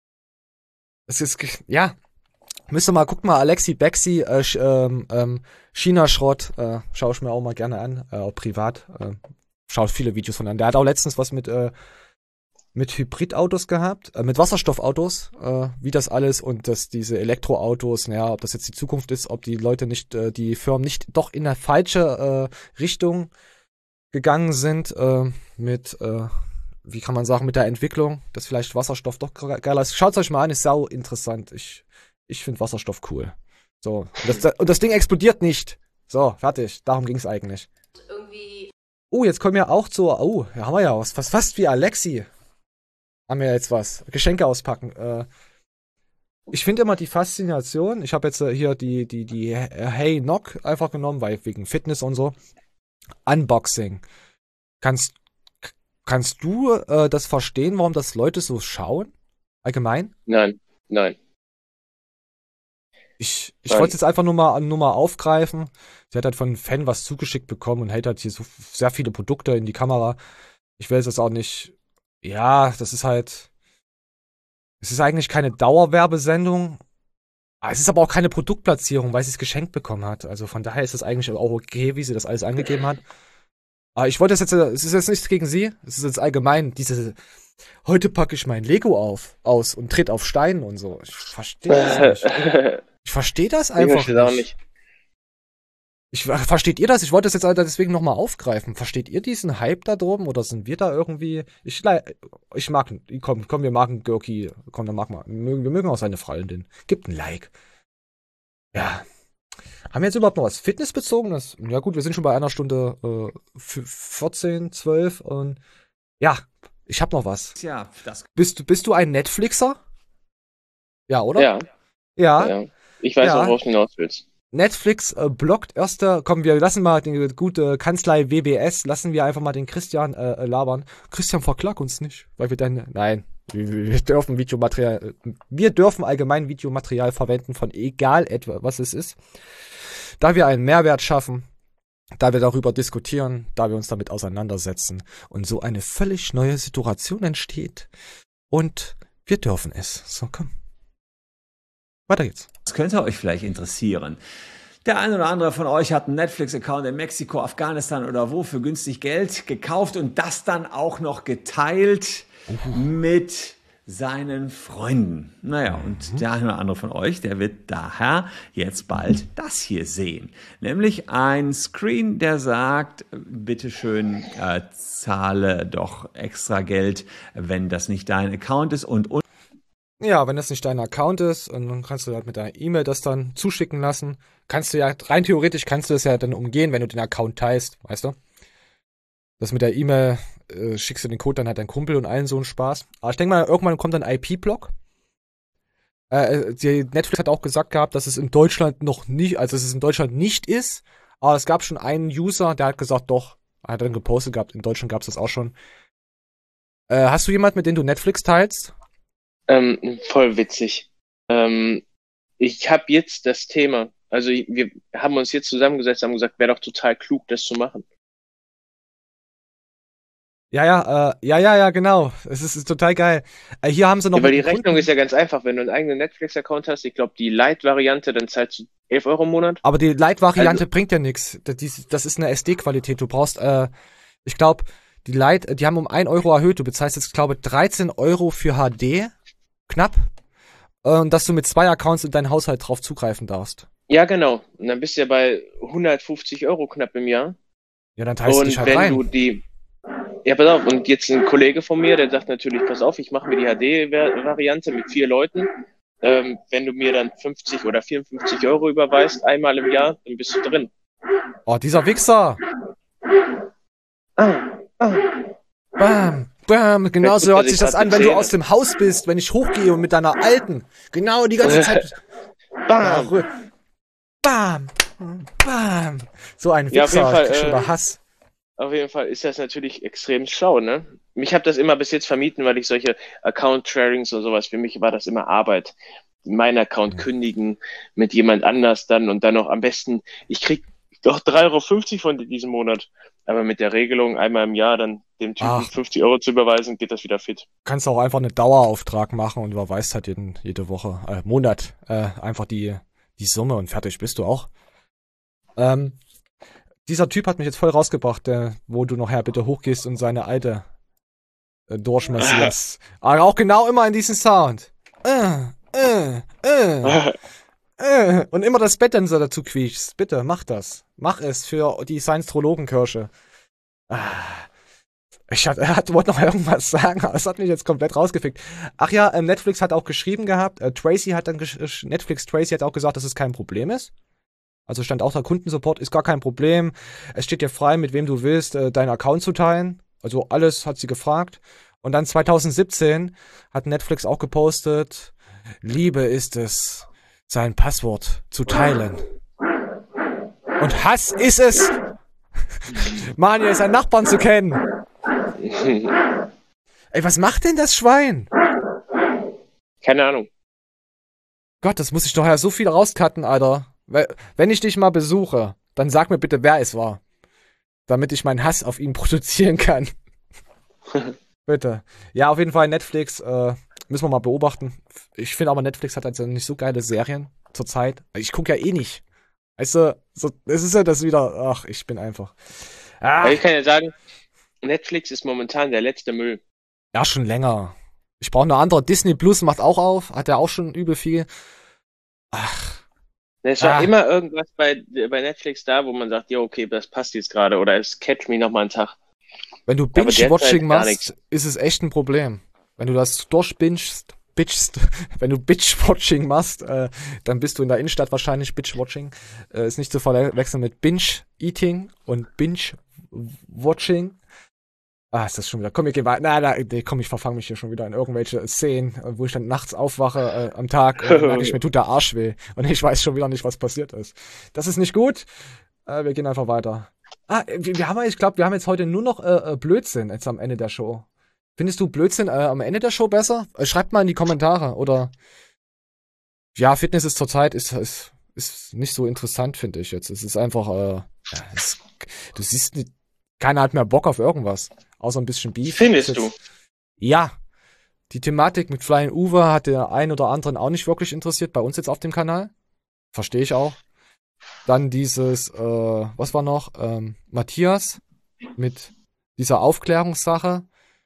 Es ist, ja. Müsst ihr mal, guckt mal, Alexi Bexi, äh, ähm, ähm, China-Schrott, äh, schaue ich mir auch mal gerne an, äh, auch privat, äh, schaue viele Videos von an. Der hat auch letztens was mit, äh, mit Hybridautos gehabt, äh, mit Wasserstoffautos, äh, wie das alles und dass diese Elektroautos, naja, ob das jetzt die Zukunft ist, ob die Leute nicht, äh, die Firmen nicht doch in eine falsche äh, Richtung gegangen sind, äh, mit, äh, wie kann man sagen, mit der Entwicklung, dass vielleicht Wasserstoff doch geiler ist. Schaut es euch mal an, ist sau interessant. Ich Ich finde Wasserstoff cool. So. Und das, und das Ding explodiert nicht. So, fertig. Darum ging es eigentlich. Irgendwie. Oh, jetzt kommen wir auch zu. Oh, da haben wir ja was. Fast, fast wie Alexi. Haben wir jetzt was. Geschenke auspacken. Äh, ich finde immer die Faszination. Ich habe jetzt äh, hier die, die, die Hey Knock einfach genommen, weil wegen Fitness und so. Unboxing. Kannst, kannst du äh, das verstehen, warum das Leute so schauen? Allgemein? Nein, nein. Ich, ich wollte es jetzt einfach nur mal, nur mal aufgreifen. Sie hat halt von einem Fan was zugeschickt bekommen und hält halt hier so sehr viele Produkte in die Kamera. Ich will es jetzt auch nicht. Ja, das ist halt. Es ist eigentlich keine Dauerwerbesendung. Es ist aber auch keine Produktplatzierung, weil sie es geschenkt bekommen hat. Also von daher ist es eigentlich auch okay, wie sie das alles angegeben hat. Aber ich wollte es jetzt. Es ist jetzt nichts gegen sie. Es ist jetzt allgemein diese. Heute packe ich mein Lego auf, aus und tritt auf Steinen und so. Ich verstehe das nicht. Ich verstehe das einfach ich nicht. Auch nicht. Ich, versteht ihr das? Ich wollte das jetzt deswegen nochmal aufgreifen. Versteht ihr diesen Hype da droben oder sind wir da irgendwie? Ich, ich mag, komm, komm, wir machen Görki. Komm, dann mach mal. Wir mögen auch seine Freundin. Gibt ein Like. Ja. Haben wir jetzt überhaupt noch was Fitnessbezogenes? Ja gut, wir sind schon bei einer Stunde äh, vierzehn, zwölf und ja, ich hab noch was. Ja, das. Bist du, bist du ein Netflixer? Ja, oder? Ja. Ja. ja. Ich weiß ja. auch, worauf du hinaus willst. Netflix äh, blockt erster, komm, wir lassen mal die gute Kanzlei W B S, lassen wir einfach mal den Christian äh, labern. Christian, verklag uns nicht, weil wir dann, nein, wir, wir dürfen Videomaterial, wir dürfen allgemein Videomaterial verwenden von egal etwa, was es ist. Da wir einen Mehrwert schaffen, da wir darüber diskutieren, da wir uns damit auseinandersetzen und so eine völlig neue Situation entsteht und wir dürfen es. So, komm. Weiter geht's. Das könnte euch vielleicht interessieren. Der ein oder andere von euch hat einen Netflix-Account in Mexiko, Afghanistan oder wo für günstig Geld gekauft und das dann auch noch geteilt uh. mit seinen Freunden. Naja, und mhm. der eine oder andere von euch, der wird daher jetzt bald das hier sehen. Nämlich ein Screen, der sagt, bitteschön, äh, zahle doch extra Geld, wenn das nicht dein Account ist und, und ja, wenn das nicht dein Account ist, und dann kannst du halt mit deiner E-Mail das dann zuschicken lassen. Kannst du ja, rein theoretisch kannst du das ja dann umgehen, wenn du den Account teilst, weißt du? Das mit der E-Mail äh, schickst du den Code dann halt dein Kumpel und allen so einen Spaß. Aber ich denke mal, irgendwann kommt dann I P-Block. Äh, die Netflix hat auch gesagt gehabt, dass es in Deutschland noch nicht, also dass es in Deutschland nicht ist. Aber es gab schon einen User, der hat gesagt, doch, hat dann gepostet gehabt, in Deutschland gab es das auch schon. Äh, hast du jemanden, mit dem du Netflix teilst? Ähm, voll witzig. Ähm, ich habe jetzt das Thema, also wir haben uns jetzt zusammengesetzt, haben gesagt, wäre doch total klug, das zu machen. Ja, ja, äh, ja, ja, ja, genau. Es ist, ist total geil. Äh, hier haben sie noch. Ja, weil die Rechnung Kunden. Ist ja ganz einfach. Wenn du einen eigenen Netflix-Account hast, ich glaube, die Lite-Variante, dann zahlst du elf Euro im Monat. Aber die Lite-Variante also, bringt ja nichts. Das, das ist eine S D-Qualität. Du brauchst, äh, ich glaube, die Lite, die haben um ein Euro erhöht. Du bezahlst jetzt, glaube ich, dreizehn Euro für H D. Knapp. Und dass du mit zwei Accounts in deinen Haushalt drauf zugreifen darfst. Ja, genau. Und dann bist du ja bei hundertfünfzig Euro knapp im Jahr. Ja, dann teilst du dich halt wenn rein. Du die Ja, pass auf, und jetzt ein Kollege von mir, der sagt natürlich, pass auf, ich mache mir die H D-Variante mit vier Leuten. Ähm, wenn du mir dann fünfzig oder vierundfünfzig Euro überweist, einmal im Jahr, dann bist du drin. Oh, dieser Wichser! Ah, ah. Bam, bam, genauso hört sich das an, wenn du aus dem Haus bist, wenn ich hochgehe und mit deiner alten, genau die ganze Zeit. Bam! Bam! Bam! So ein Wichser, ja, auf jeden Fall, ich krieg schon äh, wieder Hass. Auf jeden Fall ist das natürlich extrem schlau, ne? Mich habe das immer bis jetzt vermieden, weil ich solche Account-Sharings und sowas, für mich war das immer Arbeit. Meinen Account kündigen mit jemand anders dann und dann noch am besten, ich krieg doch drei Euro fünfzig von diesem Monat. Aber mit der Regelung, einmal im Jahr dann dem Typen Ach. fünfzig Euro zu überweisen, geht das wieder fit. Kannst auch einfach einen Dauerauftrag machen und überweist halt jeden, jede Woche, äh, Monat, äh, einfach die, die Summe und fertig bist du auch. Ähm, Dieser Typ hat mich jetzt voll rausgebracht, der, wo du nachher bitte hochgehst und seine alte äh, durchmassierst. Aber auch genau immer in diesen Sound. Äh, äh, äh, äh. Und immer das Bett dann so dazu quietschst. Bitte, mach das. Mach es für die Science-Trologen-Kirsche. Ich hat, er hat, wollte noch irgendwas sagen, aber es hat mich jetzt komplett rausgefickt. Ach ja, ähm, Netflix hat auch geschrieben gehabt, äh, Tracy hat dann, gesch- Netflix Tracy hat auch gesagt, dass es kein Problem ist. Also stand auch da, Kundensupport ist gar kein Problem. Es steht dir frei, mit wem du willst, äh, deinen Account zu teilen. Also alles hat sie gefragt. Und dann zwanzig siebzehn hat Netflix auch gepostet, Liebe ist es, sein Passwort zu teilen. Und Hass ist es, Manuel, seinen Nachbarn zu kennen. Ey, was macht denn das Schwein? Keine Ahnung. Gott, das muss ich doch ja so viel rauscutten, Alter. Wenn ich dich mal besuche, dann sag mir bitte, wer es war. Damit ich meinen Hass auf ihn produzieren kann. Bitte. Ja, auf jeden Fall Netflix, äh, müssen wir mal beobachten. Ich finde aber, Netflix hat also nicht so geile Serien zurzeit. Ich gucke ja eh nicht. Weißt du, so, es ist ja das wieder, ach, ich bin einfach. Ah. Ich kann ja sagen, Netflix ist momentan der letzte Müll. Ja, schon länger. Ich brauche eine andere. Disney Plus macht auch auf, hat ja auch schon übel viel. Ach. Es war ah. immer irgendwas bei, bei Netflix da, wo man sagt, ja, okay, das passt jetzt gerade oder es catch me nochmal einen Tag. Wenn du Binge-Watching machst, ist es echt ein Problem. Wenn du das durchbingst, bitchst, wenn du Binge-Watching machst, äh, dann bist du in der Innenstadt wahrscheinlich Binge-Watching. Äh, ist nicht zu verwechseln mit Binge-Eating und Binge-Watching. Ah, ist das schon wieder. Komm, wir gehen weiter. Na, na, nee, komm, ich verfange mich hier schon wieder in irgendwelche Szenen, wo ich dann nachts aufwache äh, am Tag und dann merke ich, mir tut der Arsch weh. Und ich weiß schon wieder nicht, was passiert ist. Das ist nicht gut. Äh, wir gehen einfach weiter. Ah, wir, wir haben, ich glaube, wir haben jetzt heute nur noch äh, Blödsinn jetzt am Ende der Show. Findest du Blödsinn äh, am Ende der Show besser? Äh, schreibt mal in die Kommentare. Oder ja, Fitness ist zurzeit ist, ist, ist nicht so interessant, finde ich jetzt. Es ist einfach, äh, ja, es, du siehst, nicht, keiner hat mehr Bock auf irgendwas. Außer ein bisschen Beef. Findest jetzt, du? Ja. Die Thematik mit Flying Uwe hat der einen oder anderen auch nicht wirklich interessiert, bei uns jetzt auf dem Kanal. Verstehe ich auch. Dann dieses, äh, was war noch? Ähm, Matthias mit dieser Aufklärungssache.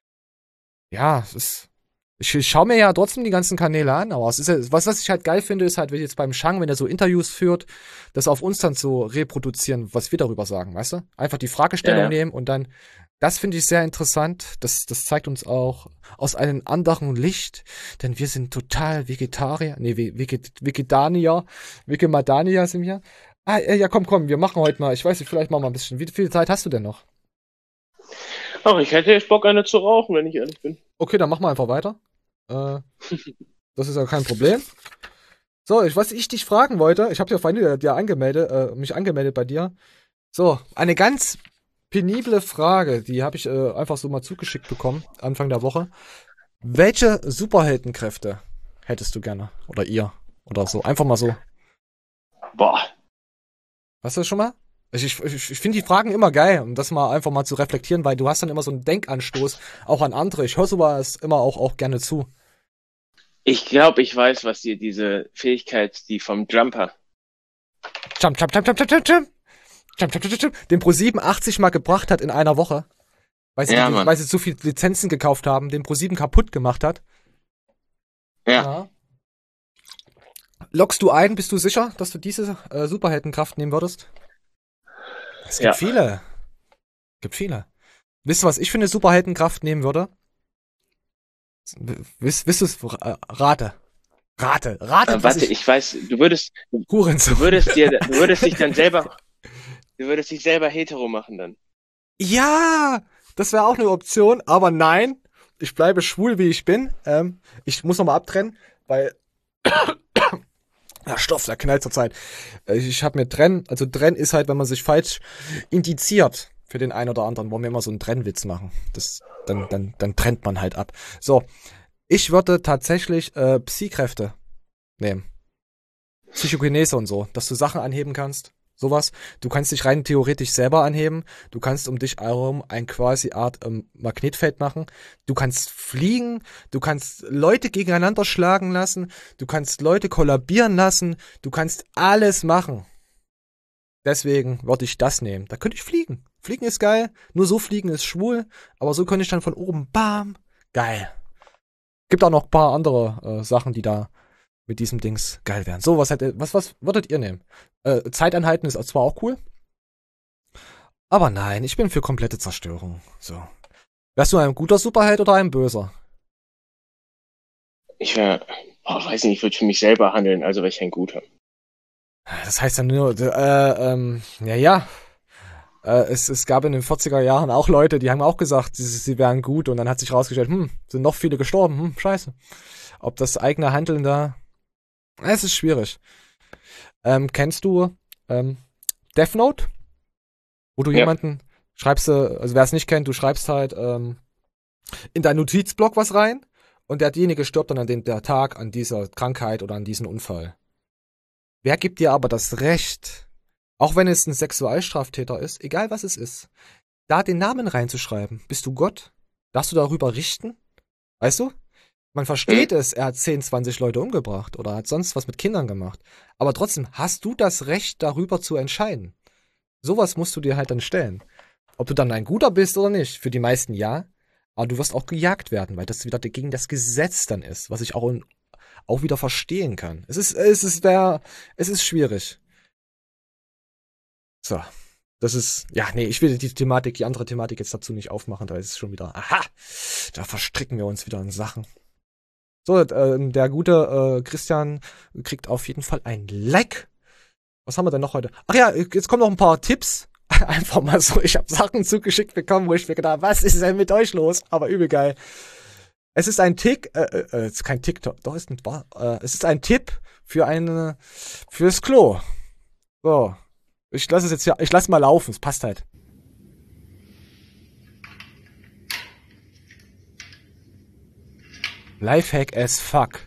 Ja, es ist, ich, ich schaue mir ja trotzdem die ganzen Kanäle an, aber es ist ja, was, was ich halt geil finde, ist halt, wenn jetzt beim Shang, wenn er so Interviews führt, das auf uns dann zu reproduzieren, was wir darüber sagen, weißt du? Einfach die Fragestellung ja, ja. nehmen und dann, das finde ich sehr interessant. Das, das zeigt uns auch aus einem anderen Licht, denn wir sind total Vegetarier, nee, Veget, Vegetanier, Vegemadanier sind wir. Ah, ja, komm, komm, wir machen heute mal, ich weiß nicht, vielleicht machen wir ein bisschen. Wie viel Zeit hast du denn noch? Ach, ich hätte jetzt Bock, eine zu rauchen, wenn ich ehrlich bin. Okay, dann machen wir einfach weiter. Äh, das ist ja kein Problem. So, ich, was ich dich fragen wollte, ich habe ja vorhin dir angemeldet, äh, mich angemeldet bei dir. So, eine ganz penible Frage, die habe ich äh, einfach so mal zugeschickt bekommen, Anfang der Woche. Welche Superheldenkräfte hättest du gerne? Oder ihr? Oder so, einfach mal so. Boah. Hast du das schon mal? Ich, ich, ich finde die Fragen immer geil, um das mal einfach mal zu reflektieren, weil du hast dann immer so einen Denkanstoß auch an andere. Ich höre sowas immer auch, auch gerne zu. Ich glaube, ich weiß, was dir diese Fähigkeit, die vom Jumper. Jump, jump, jump, jump, jump, jump, jump. Jump, jump, jump, jump. Den ProSieben achtzig Mal gebracht hat in einer Woche. Weil sie, Ja, die, Mann. weil sie so viele Lizenzen gekauft haben, den ProSieben kaputt gemacht hat. Ja. Ja. Loggst du ein, bist du sicher, dass du diese äh, Superheldenkraft nehmen würdest? Es gibt Ja. viele. Es gibt viele. Wisst ihr, was ich für eine Superheldenkraft nehmen würde? Wisst, wisst du es? Äh, rate. Rate. Rate. Äh, warte, ich, ich weiß, du würdest, du Hurensohn. würdest dir, du würdest dich dann selber, du würdest dich selber hetero machen dann. Ja, das wäre auch eine Option, aber nein, ich bleibe schwul, wie ich bin. Ähm, ich muss nochmal abtrennen, weil der Stoff, der knallt zur Zeit. Ich habe mir trennen, also trennen ist halt, wenn man sich falsch indiziert für den einen oder anderen, wollen wir immer so einen Trennwitz machen. Das, dann, dann, dann trennt man halt ab. So, ich würde tatsächlich äh, Psy-Kräfte nehmen. Psychokinese und so, dass du Sachen anheben kannst. Sowas. Du kannst dich rein theoretisch selber anheben. Du kannst um dich herum ein quasi Art ähm, Magnetfeld machen. Du kannst fliegen. Du kannst Leute gegeneinander schlagen lassen. Du kannst Leute kollabieren lassen. Du kannst alles machen. Deswegen würde ich das nehmen. Da könnte ich fliegen. Fliegen ist geil. Nur so fliegen ist schwul. Aber so könnte ich dann von oben, bam, geil. Gibt auch noch ein paar andere äh, Sachen, die da mit diesem Dings geil wären. So, was hätte, was, was würdet ihr nehmen? Äh, Zeitanhalten ist zwar auch cool, aber nein, ich bin für komplette Zerstörung. So. Wärst du ein guter Superheld oder ein böser? Ich wär, oh, weiß nicht, ich würde für mich selber handeln, also wäre ich ein guter. Das heißt ja nur, äh, ähm, ja, ja. Äh, es, es gab in den vierziger Jahren auch Leute, die haben auch gesagt, sie, sie wären gut und dann hat sich rausgestellt, hm, sind noch viele gestorben, hm, scheiße. Ob das eigene Handeln da, es ist schwierig. Ähm, kennst du ähm, Death Note? Wo du Ja. jemanden schreibst, du, also wer es nicht kennt, du schreibst halt ähm, in deinen Notizblock was rein und derjenige stirbt dann an dem der Tag an dieser Krankheit oder an diesem Unfall. Wer gibt dir aber das Recht, auch wenn es ein Sexualstraftäter ist, egal was es ist, da den Namen reinzuschreiben? Bist du Gott? Darfst du darüber richten? Weißt du? Man versteht es, er hat zehn, zwanzig Leute umgebracht oder hat sonst was mit Kindern gemacht. Aber trotzdem hast du das Recht, darüber zu entscheiden. Sowas musst du dir halt dann stellen. Ob du dann ein Guter bist oder nicht, für die meisten ja, aber du wirst auch gejagt werden, weil das wieder gegen das Gesetz dann ist, was ich auch, in, auch wieder verstehen kann. Es ist, es ist, der, es ist schwierig. So. Das ist, ja, nee, ich will die Thematik, die andere Thematik jetzt dazu nicht aufmachen, da ist es schon wieder, aha, da verstricken wir uns wieder in Sachen. So, äh, der gute äh, Christian kriegt auf jeden Fall ein Like. Was haben wir denn noch heute? Ach ja, jetzt kommen noch ein paar Tipps. Einfach mal so, ich habe Sachen zugeschickt bekommen, wo ich mir gedacht, was ist denn mit euch los? Aber übel geil. Es ist ein Tick, äh, äh, es ist kein TikTok, doch ist nicht wahr. Äh, es ist ein Tipp für eine, fürs Klo. So, ich lasse es jetzt hier, ich lasse mal laufen, es passt halt. Lifehack as fuck.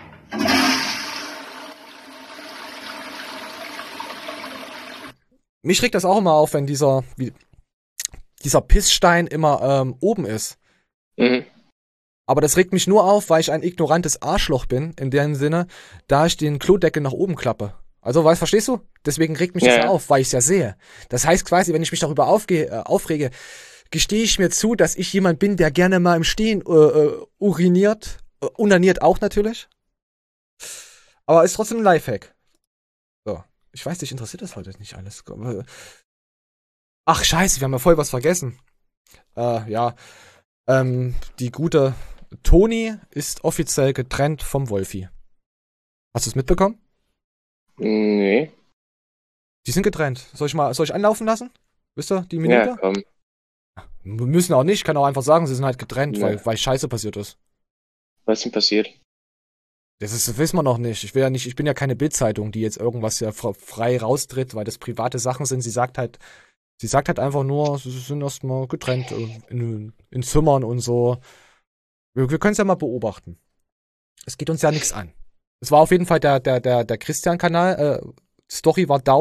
Mich regt das auch immer auf, wenn dieser, wie, dieser Pissstein immer ähm, oben ist. Mhm. Aber das regt mich nur auf, weil ich ein ignorantes Arschloch bin, in dem Sinne, da ich den Klodeckel nach oben klappe. Also, weißt, verstehst du? Deswegen regt mich Ja, das ja. auf, weil ich es ja sehe. Das heißt quasi, wenn ich mich darüber aufge äh, aufrege, gestehe ich mir zu, dass ich jemand bin, der gerne mal im Stehen äh, äh, uriniert. Äh, unaniert auch natürlich. Aber ist trotzdem ein Lifehack. So. Ich weiß, dich interessiert das heute nicht alles. Ach, scheiße, wir haben ja voll was vergessen. Äh, ja. Ähm, die gute Toni ist offiziell getrennt vom Wolfi. Hast du es mitbekommen? Nee. Die sind getrennt. Soll ich mal, soll ich anlaufen lassen? Wisst ihr, die Minute? Ja, komm. Wir müssen auch nicht, kann auch einfach sagen, sie sind halt getrennt, Ja. weil, weil Scheiße passiert ist. Was ist denn passiert? Das ist, das wissen wir noch nicht. Ich will ja nicht, ich bin ja keine Bildzeitung, die jetzt irgendwas ja fr- frei raustritt, weil das private Sachen sind. Sie sagt halt, sie sagt halt einfach nur, sie sind erstmal getrennt äh, in, in Zimmern und so. Wir, wir können es ja mal beobachten. Es geht uns ja nichts an. Es war auf jeden Fall der, der, der, der Christian-Kanal, äh, Story war down,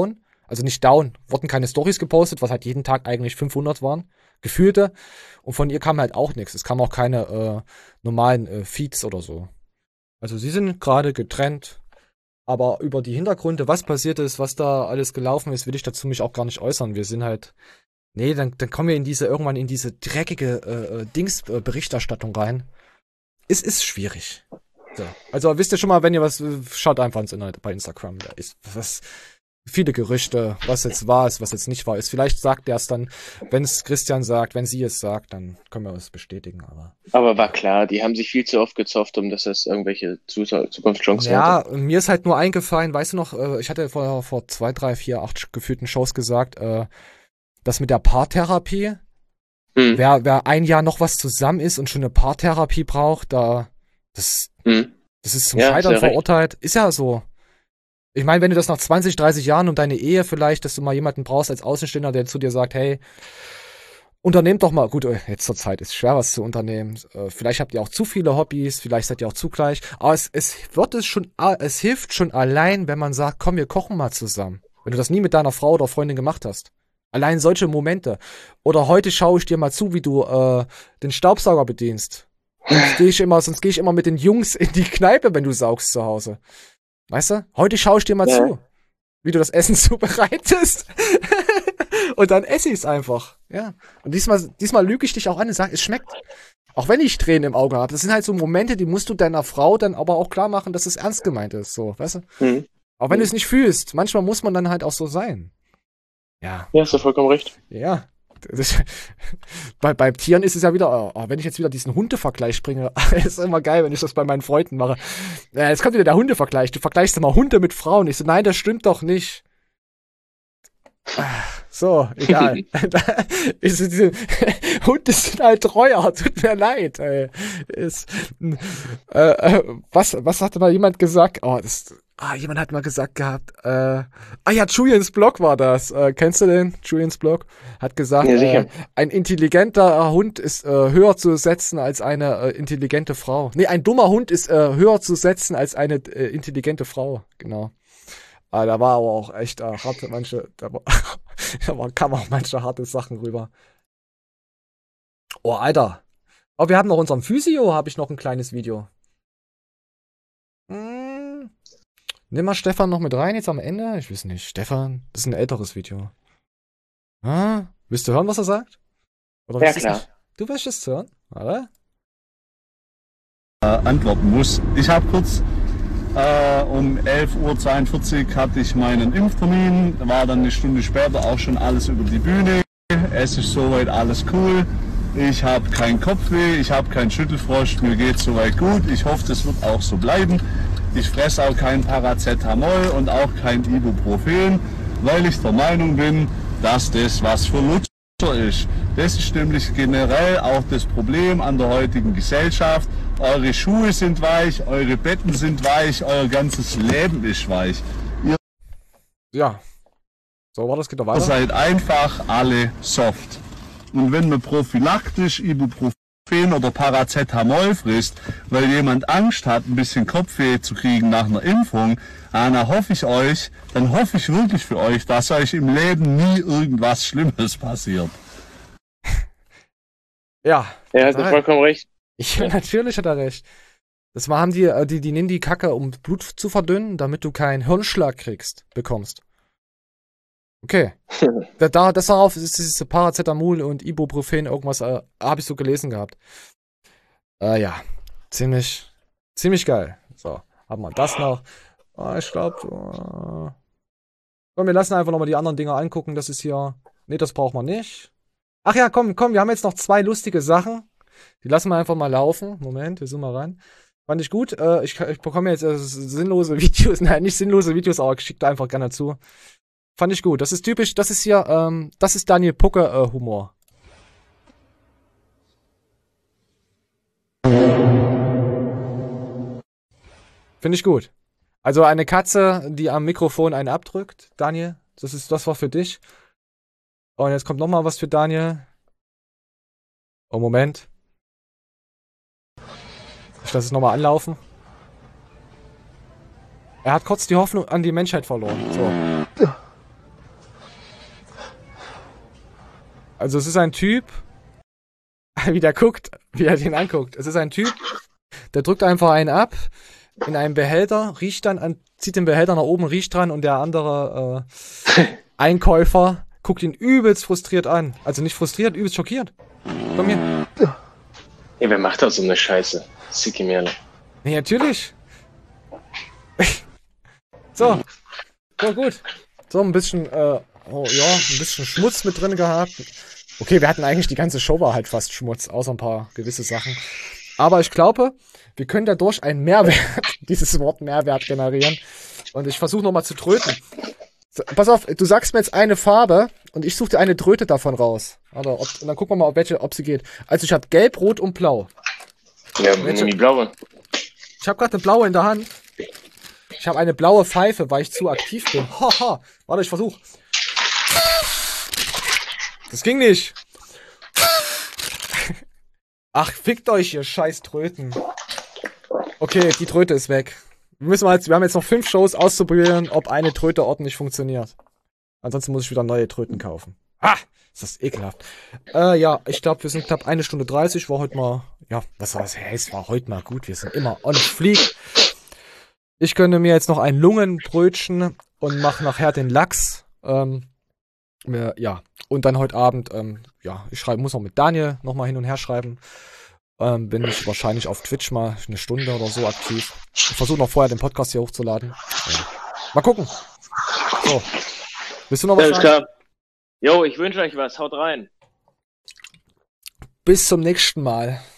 Also nicht down, wurden keine Stories gepostet, was halt jeden Tag eigentlich fünfhundert waren, gefühlte. Und von ihr kam halt auch nichts. Es kamen auch keine äh, normalen äh, Feeds oder so. Also sie sind gerade getrennt. Aber über die Hintergründe, was passiert ist, was da alles gelaufen ist, will ich dazu mich auch gar nicht äußern. Wir sind halt, nee, dann, dann kommen wir in diese, irgendwann in diese dreckige äh, Dings-Berichterstattung rein. Es ist schwierig. So. Also wisst ihr schon mal, wenn ihr was, schaut einfach ins Internet bei Instagram. Da ist was, viele Gerüchte, was jetzt wahr ist, was jetzt nicht wahr ist. Vielleicht sagt er es dann, wenn es Christian sagt, wenn sie es sagt, dann können wir es bestätigen. Aber aber war klar, die haben sich viel zu oft gezofft, um dass das irgendwelche Zukunftschancen ja, hatte. mir ist halt nur eingefallen, weißt du noch, äh, ich hatte vor, vor zwei, drei, vier, acht gefühlten Shows gesagt, äh, das mit der Paartherapie, hm. wer, wer ein Jahr noch was zusammen ist und schon eine Paartherapie braucht, da, das, hm. das ist zum ja, Scheitern verurteilt. Recht. Ist ja so. Ich meine, wenn du das nach zwanzig, dreißig Jahren um deine Ehe vielleicht, dass du mal jemanden brauchst als Außenstehender, der zu dir sagt, hey, unternehmt doch mal, gut, jetzt zur Zeit ist schwer, was zu unternehmen. Vielleicht habt ihr auch zu viele Hobbys, vielleicht seid ihr auch zugleich, aber es, es wird es schon, es hilft schon allein, wenn man sagt, komm, wir kochen mal zusammen. Wenn du das nie mit deiner Frau oder Freundin gemacht hast. Allein solche Momente. Oder heute schaue ich dir mal zu, wie du äh, den Staubsauger bedienst. Sonst gehe ich immer, sonst gehe ich immer mit den Jungs in die Kneipe, wenn du saugst zu Hause. Weißt du? Heute schaue ich dir mal ja. zu, wie du das Essen zubereitest. Und dann esse ich es einfach. Ja. Und diesmal, diesmal lüge ich dich auch an und sage, es schmeckt. Auch wenn ich Tränen im Auge habe. Das sind halt so Momente, die musst du deiner Frau dann aber auch klar machen, dass es ernst gemeint ist. So, weißt du? Mhm. Auch wenn mhm. du es nicht fühlst. Manchmal muss man dann halt auch so sein. Ja. Ja, hast du vollkommen recht. Ja. Das, bei, bei Tieren ist es ja wieder, oh, wenn ich jetzt wieder diesen Hundevergleich bringe, ist immer geil, wenn ich das bei meinen Freunden mache. Ja, jetzt kommt wieder der Hundevergleich. Du vergleichst immer Hunde mit Frauen. Ich so, nein, das stimmt doch nicht. So, egal. ist, diese, Hunde sind halt treuer, tut mir leid. Ey. Ist, äh, was, was hatte mal jemand gesagt? Oh, das, ah, jemand hat mal gesagt gehabt, äh, ah ja, Julians Blog war das. Äh, kennst du den? Julians Blog hat gesagt, ja, äh, ein intelligenter Hund ist äh, höher zu setzen als eine äh, intelligente Frau. Nee, ein dummer Hund ist äh, höher zu setzen als eine äh, intelligente Frau. Genau. Ah, da war aber auch echt äh, harte, manche, da, war, da war, kamen auch manche harte Sachen rüber. Oh, Alter. Aber wir haben noch unseren Physio, habe ich noch ein kleines Video. Hm. Nimm mal Stefan noch mit rein jetzt am Ende. Ich weiß nicht. Stefan, das ist ein älteres Video. Ah, willst du hören, was er sagt? Oder ja, klar. Nicht? Du willst es hören, oder? Äh, antworten muss. Ich habe kurz äh, um elf Uhr zweiundvierzig hatte ich meinen Impftermin. War dann eine Stunde später auch schon alles über die Bühne. Es ist soweit alles cool. Ich habe keinen Kopfweh, ich habe keinen Schüttelfrost. Mir geht soweit gut. Ich hoffe, das wird auch so bleiben. Ich fresse auch kein Paracetamol und auch kein Ibuprofen, weil ich der Meinung bin, dass das was für Lutscher ist. Das ist nämlich generell auch das Problem an der heutigen Gesellschaft. Eure Schuhe sind weich, eure Betten sind weich, euer ganzes Leben ist weich. Ihr ja, so war das, geht doch weiter. Ihr seid einfach alle soft. Und wenn man prophylaktisch Ibuprofen oder Paracetamol frisst, weil jemand Angst hat, ein bisschen Kopfweh zu kriegen nach einer Impfung, dann hoffe ich euch, dann hoffe ich wirklich für euch, dass euch im Leben nie irgendwas Schlimmes passiert. Ja. Er hat vollkommen recht. Ja, natürlich hat er recht. Das war, haben die, die, die nehmen die Kacke, um Blut zu verdünnen, damit du keinen Hirnschlag kriegst, bekommst. Okay. da, da, das darauf ist dieses Paracetamol und Ibuprofen, irgendwas, äh, habe ich so gelesen gehabt. Äh, ja. Ziemlich, ziemlich geil. So, haben wir das noch. Oh, ich glaube, äh, komm, wir lassen einfach nochmal die anderen Dinger angucken. Das ist hier, nee, das braucht man nicht. Ach ja, komm, komm, wir haben jetzt noch zwei lustige Sachen. Die lassen wir einfach mal laufen. Moment, wir zoomen mal rein. Fand ich gut. Äh, ich, ich bekomme jetzt äh, sinnlose Videos. Nein, nicht sinnlose Videos, aber ich schicke da einfach gerne zu. Fand ich gut. Das ist typisch, das ist hier, ähm, das ist Daniel Pucke äh, Humor. Finde ich gut. Also eine Katze, die am Mikrofon einen abdrückt. Daniel, das ist, das war für dich. Und jetzt kommt nochmal was für Daniel. Oh, Moment. Ich lasse es nochmal anlaufen. Er hat kurz die Hoffnung an die Menschheit verloren. So. Also es ist ein Typ, wie der guckt, wie er den anguckt. Es ist ein Typ, der drückt einfach einen ab in einen Behälter, riecht dann an, zieht den Behälter nach oben, riecht dran und der andere äh, Einkäufer guckt ihn übelst frustriert an. Also nicht frustriert, übelst schockiert. Komm hier. Ja, wer macht da so eine Scheiße? Sicki Merle. Nee, natürlich. So. So, gut. So, ein bisschen, äh, oh ja, ein bisschen Schmutz mit drin gehabt. Okay, wir hatten eigentlich die ganze Show war halt fast Schmutz, außer ein paar gewisse Sachen. Aber ich glaube, wir können dadurch einen Mehrwert, dieses Wort Mehrwert generieren. Und ich versuche nochmal zu tröten. So, pass auf, du sagst mir jetzt eine Farbe und ich suche dir eine Tröte davon raus. Oder ob, und dann gucken wir mal, ob, welche, ob sie geht. Also ich habe gelb, rot und blau. Ja, welche? Die blaue. Ich habe gerade eine blaue in der Hand. Ich habe eine blaue Pfeife, weil ich zu aktiv bin. Haha. Warte, ich versuche. Das ging nicht. Ach, fickt euch, ihr scheiß Tröten. Okay, die Tröte ist weg. Wir, müssen mal jetzt, wir haben jetzt noch fünf Shows auszuprobieren, ob eine Tröte ordentlich funktioniert. Ansonsten muss ich wieder neue Tröten kaufen. Ah, ist das ekelhaft. Äh, ja, ich glaube, wir sind knapp eine Stunde dreißig. War heute mal, ja, was war das? Hey, es war heute mal gut. Wir sind immer on fleek. Ich könnte mir jetzt noch ein Lungenbrötchen und mache nachher den Lachs. Ähm, ja, und dann heute Abend, ähm, ja, ich schreibe, muss noch mit Daniel nochmal hin und her schreiben. Ähm, bin ich wahrscheinlich auf Twitch mal eine Stunde oder so aktiv. Ich versuche noch vorher den Podcast hier hochzuladen. Ja. Mal gucken. So. Willst du noch was Alles sagen? klar. Jo, ich wünsche euch was. Haut rein. Bis zum nächsten Mal.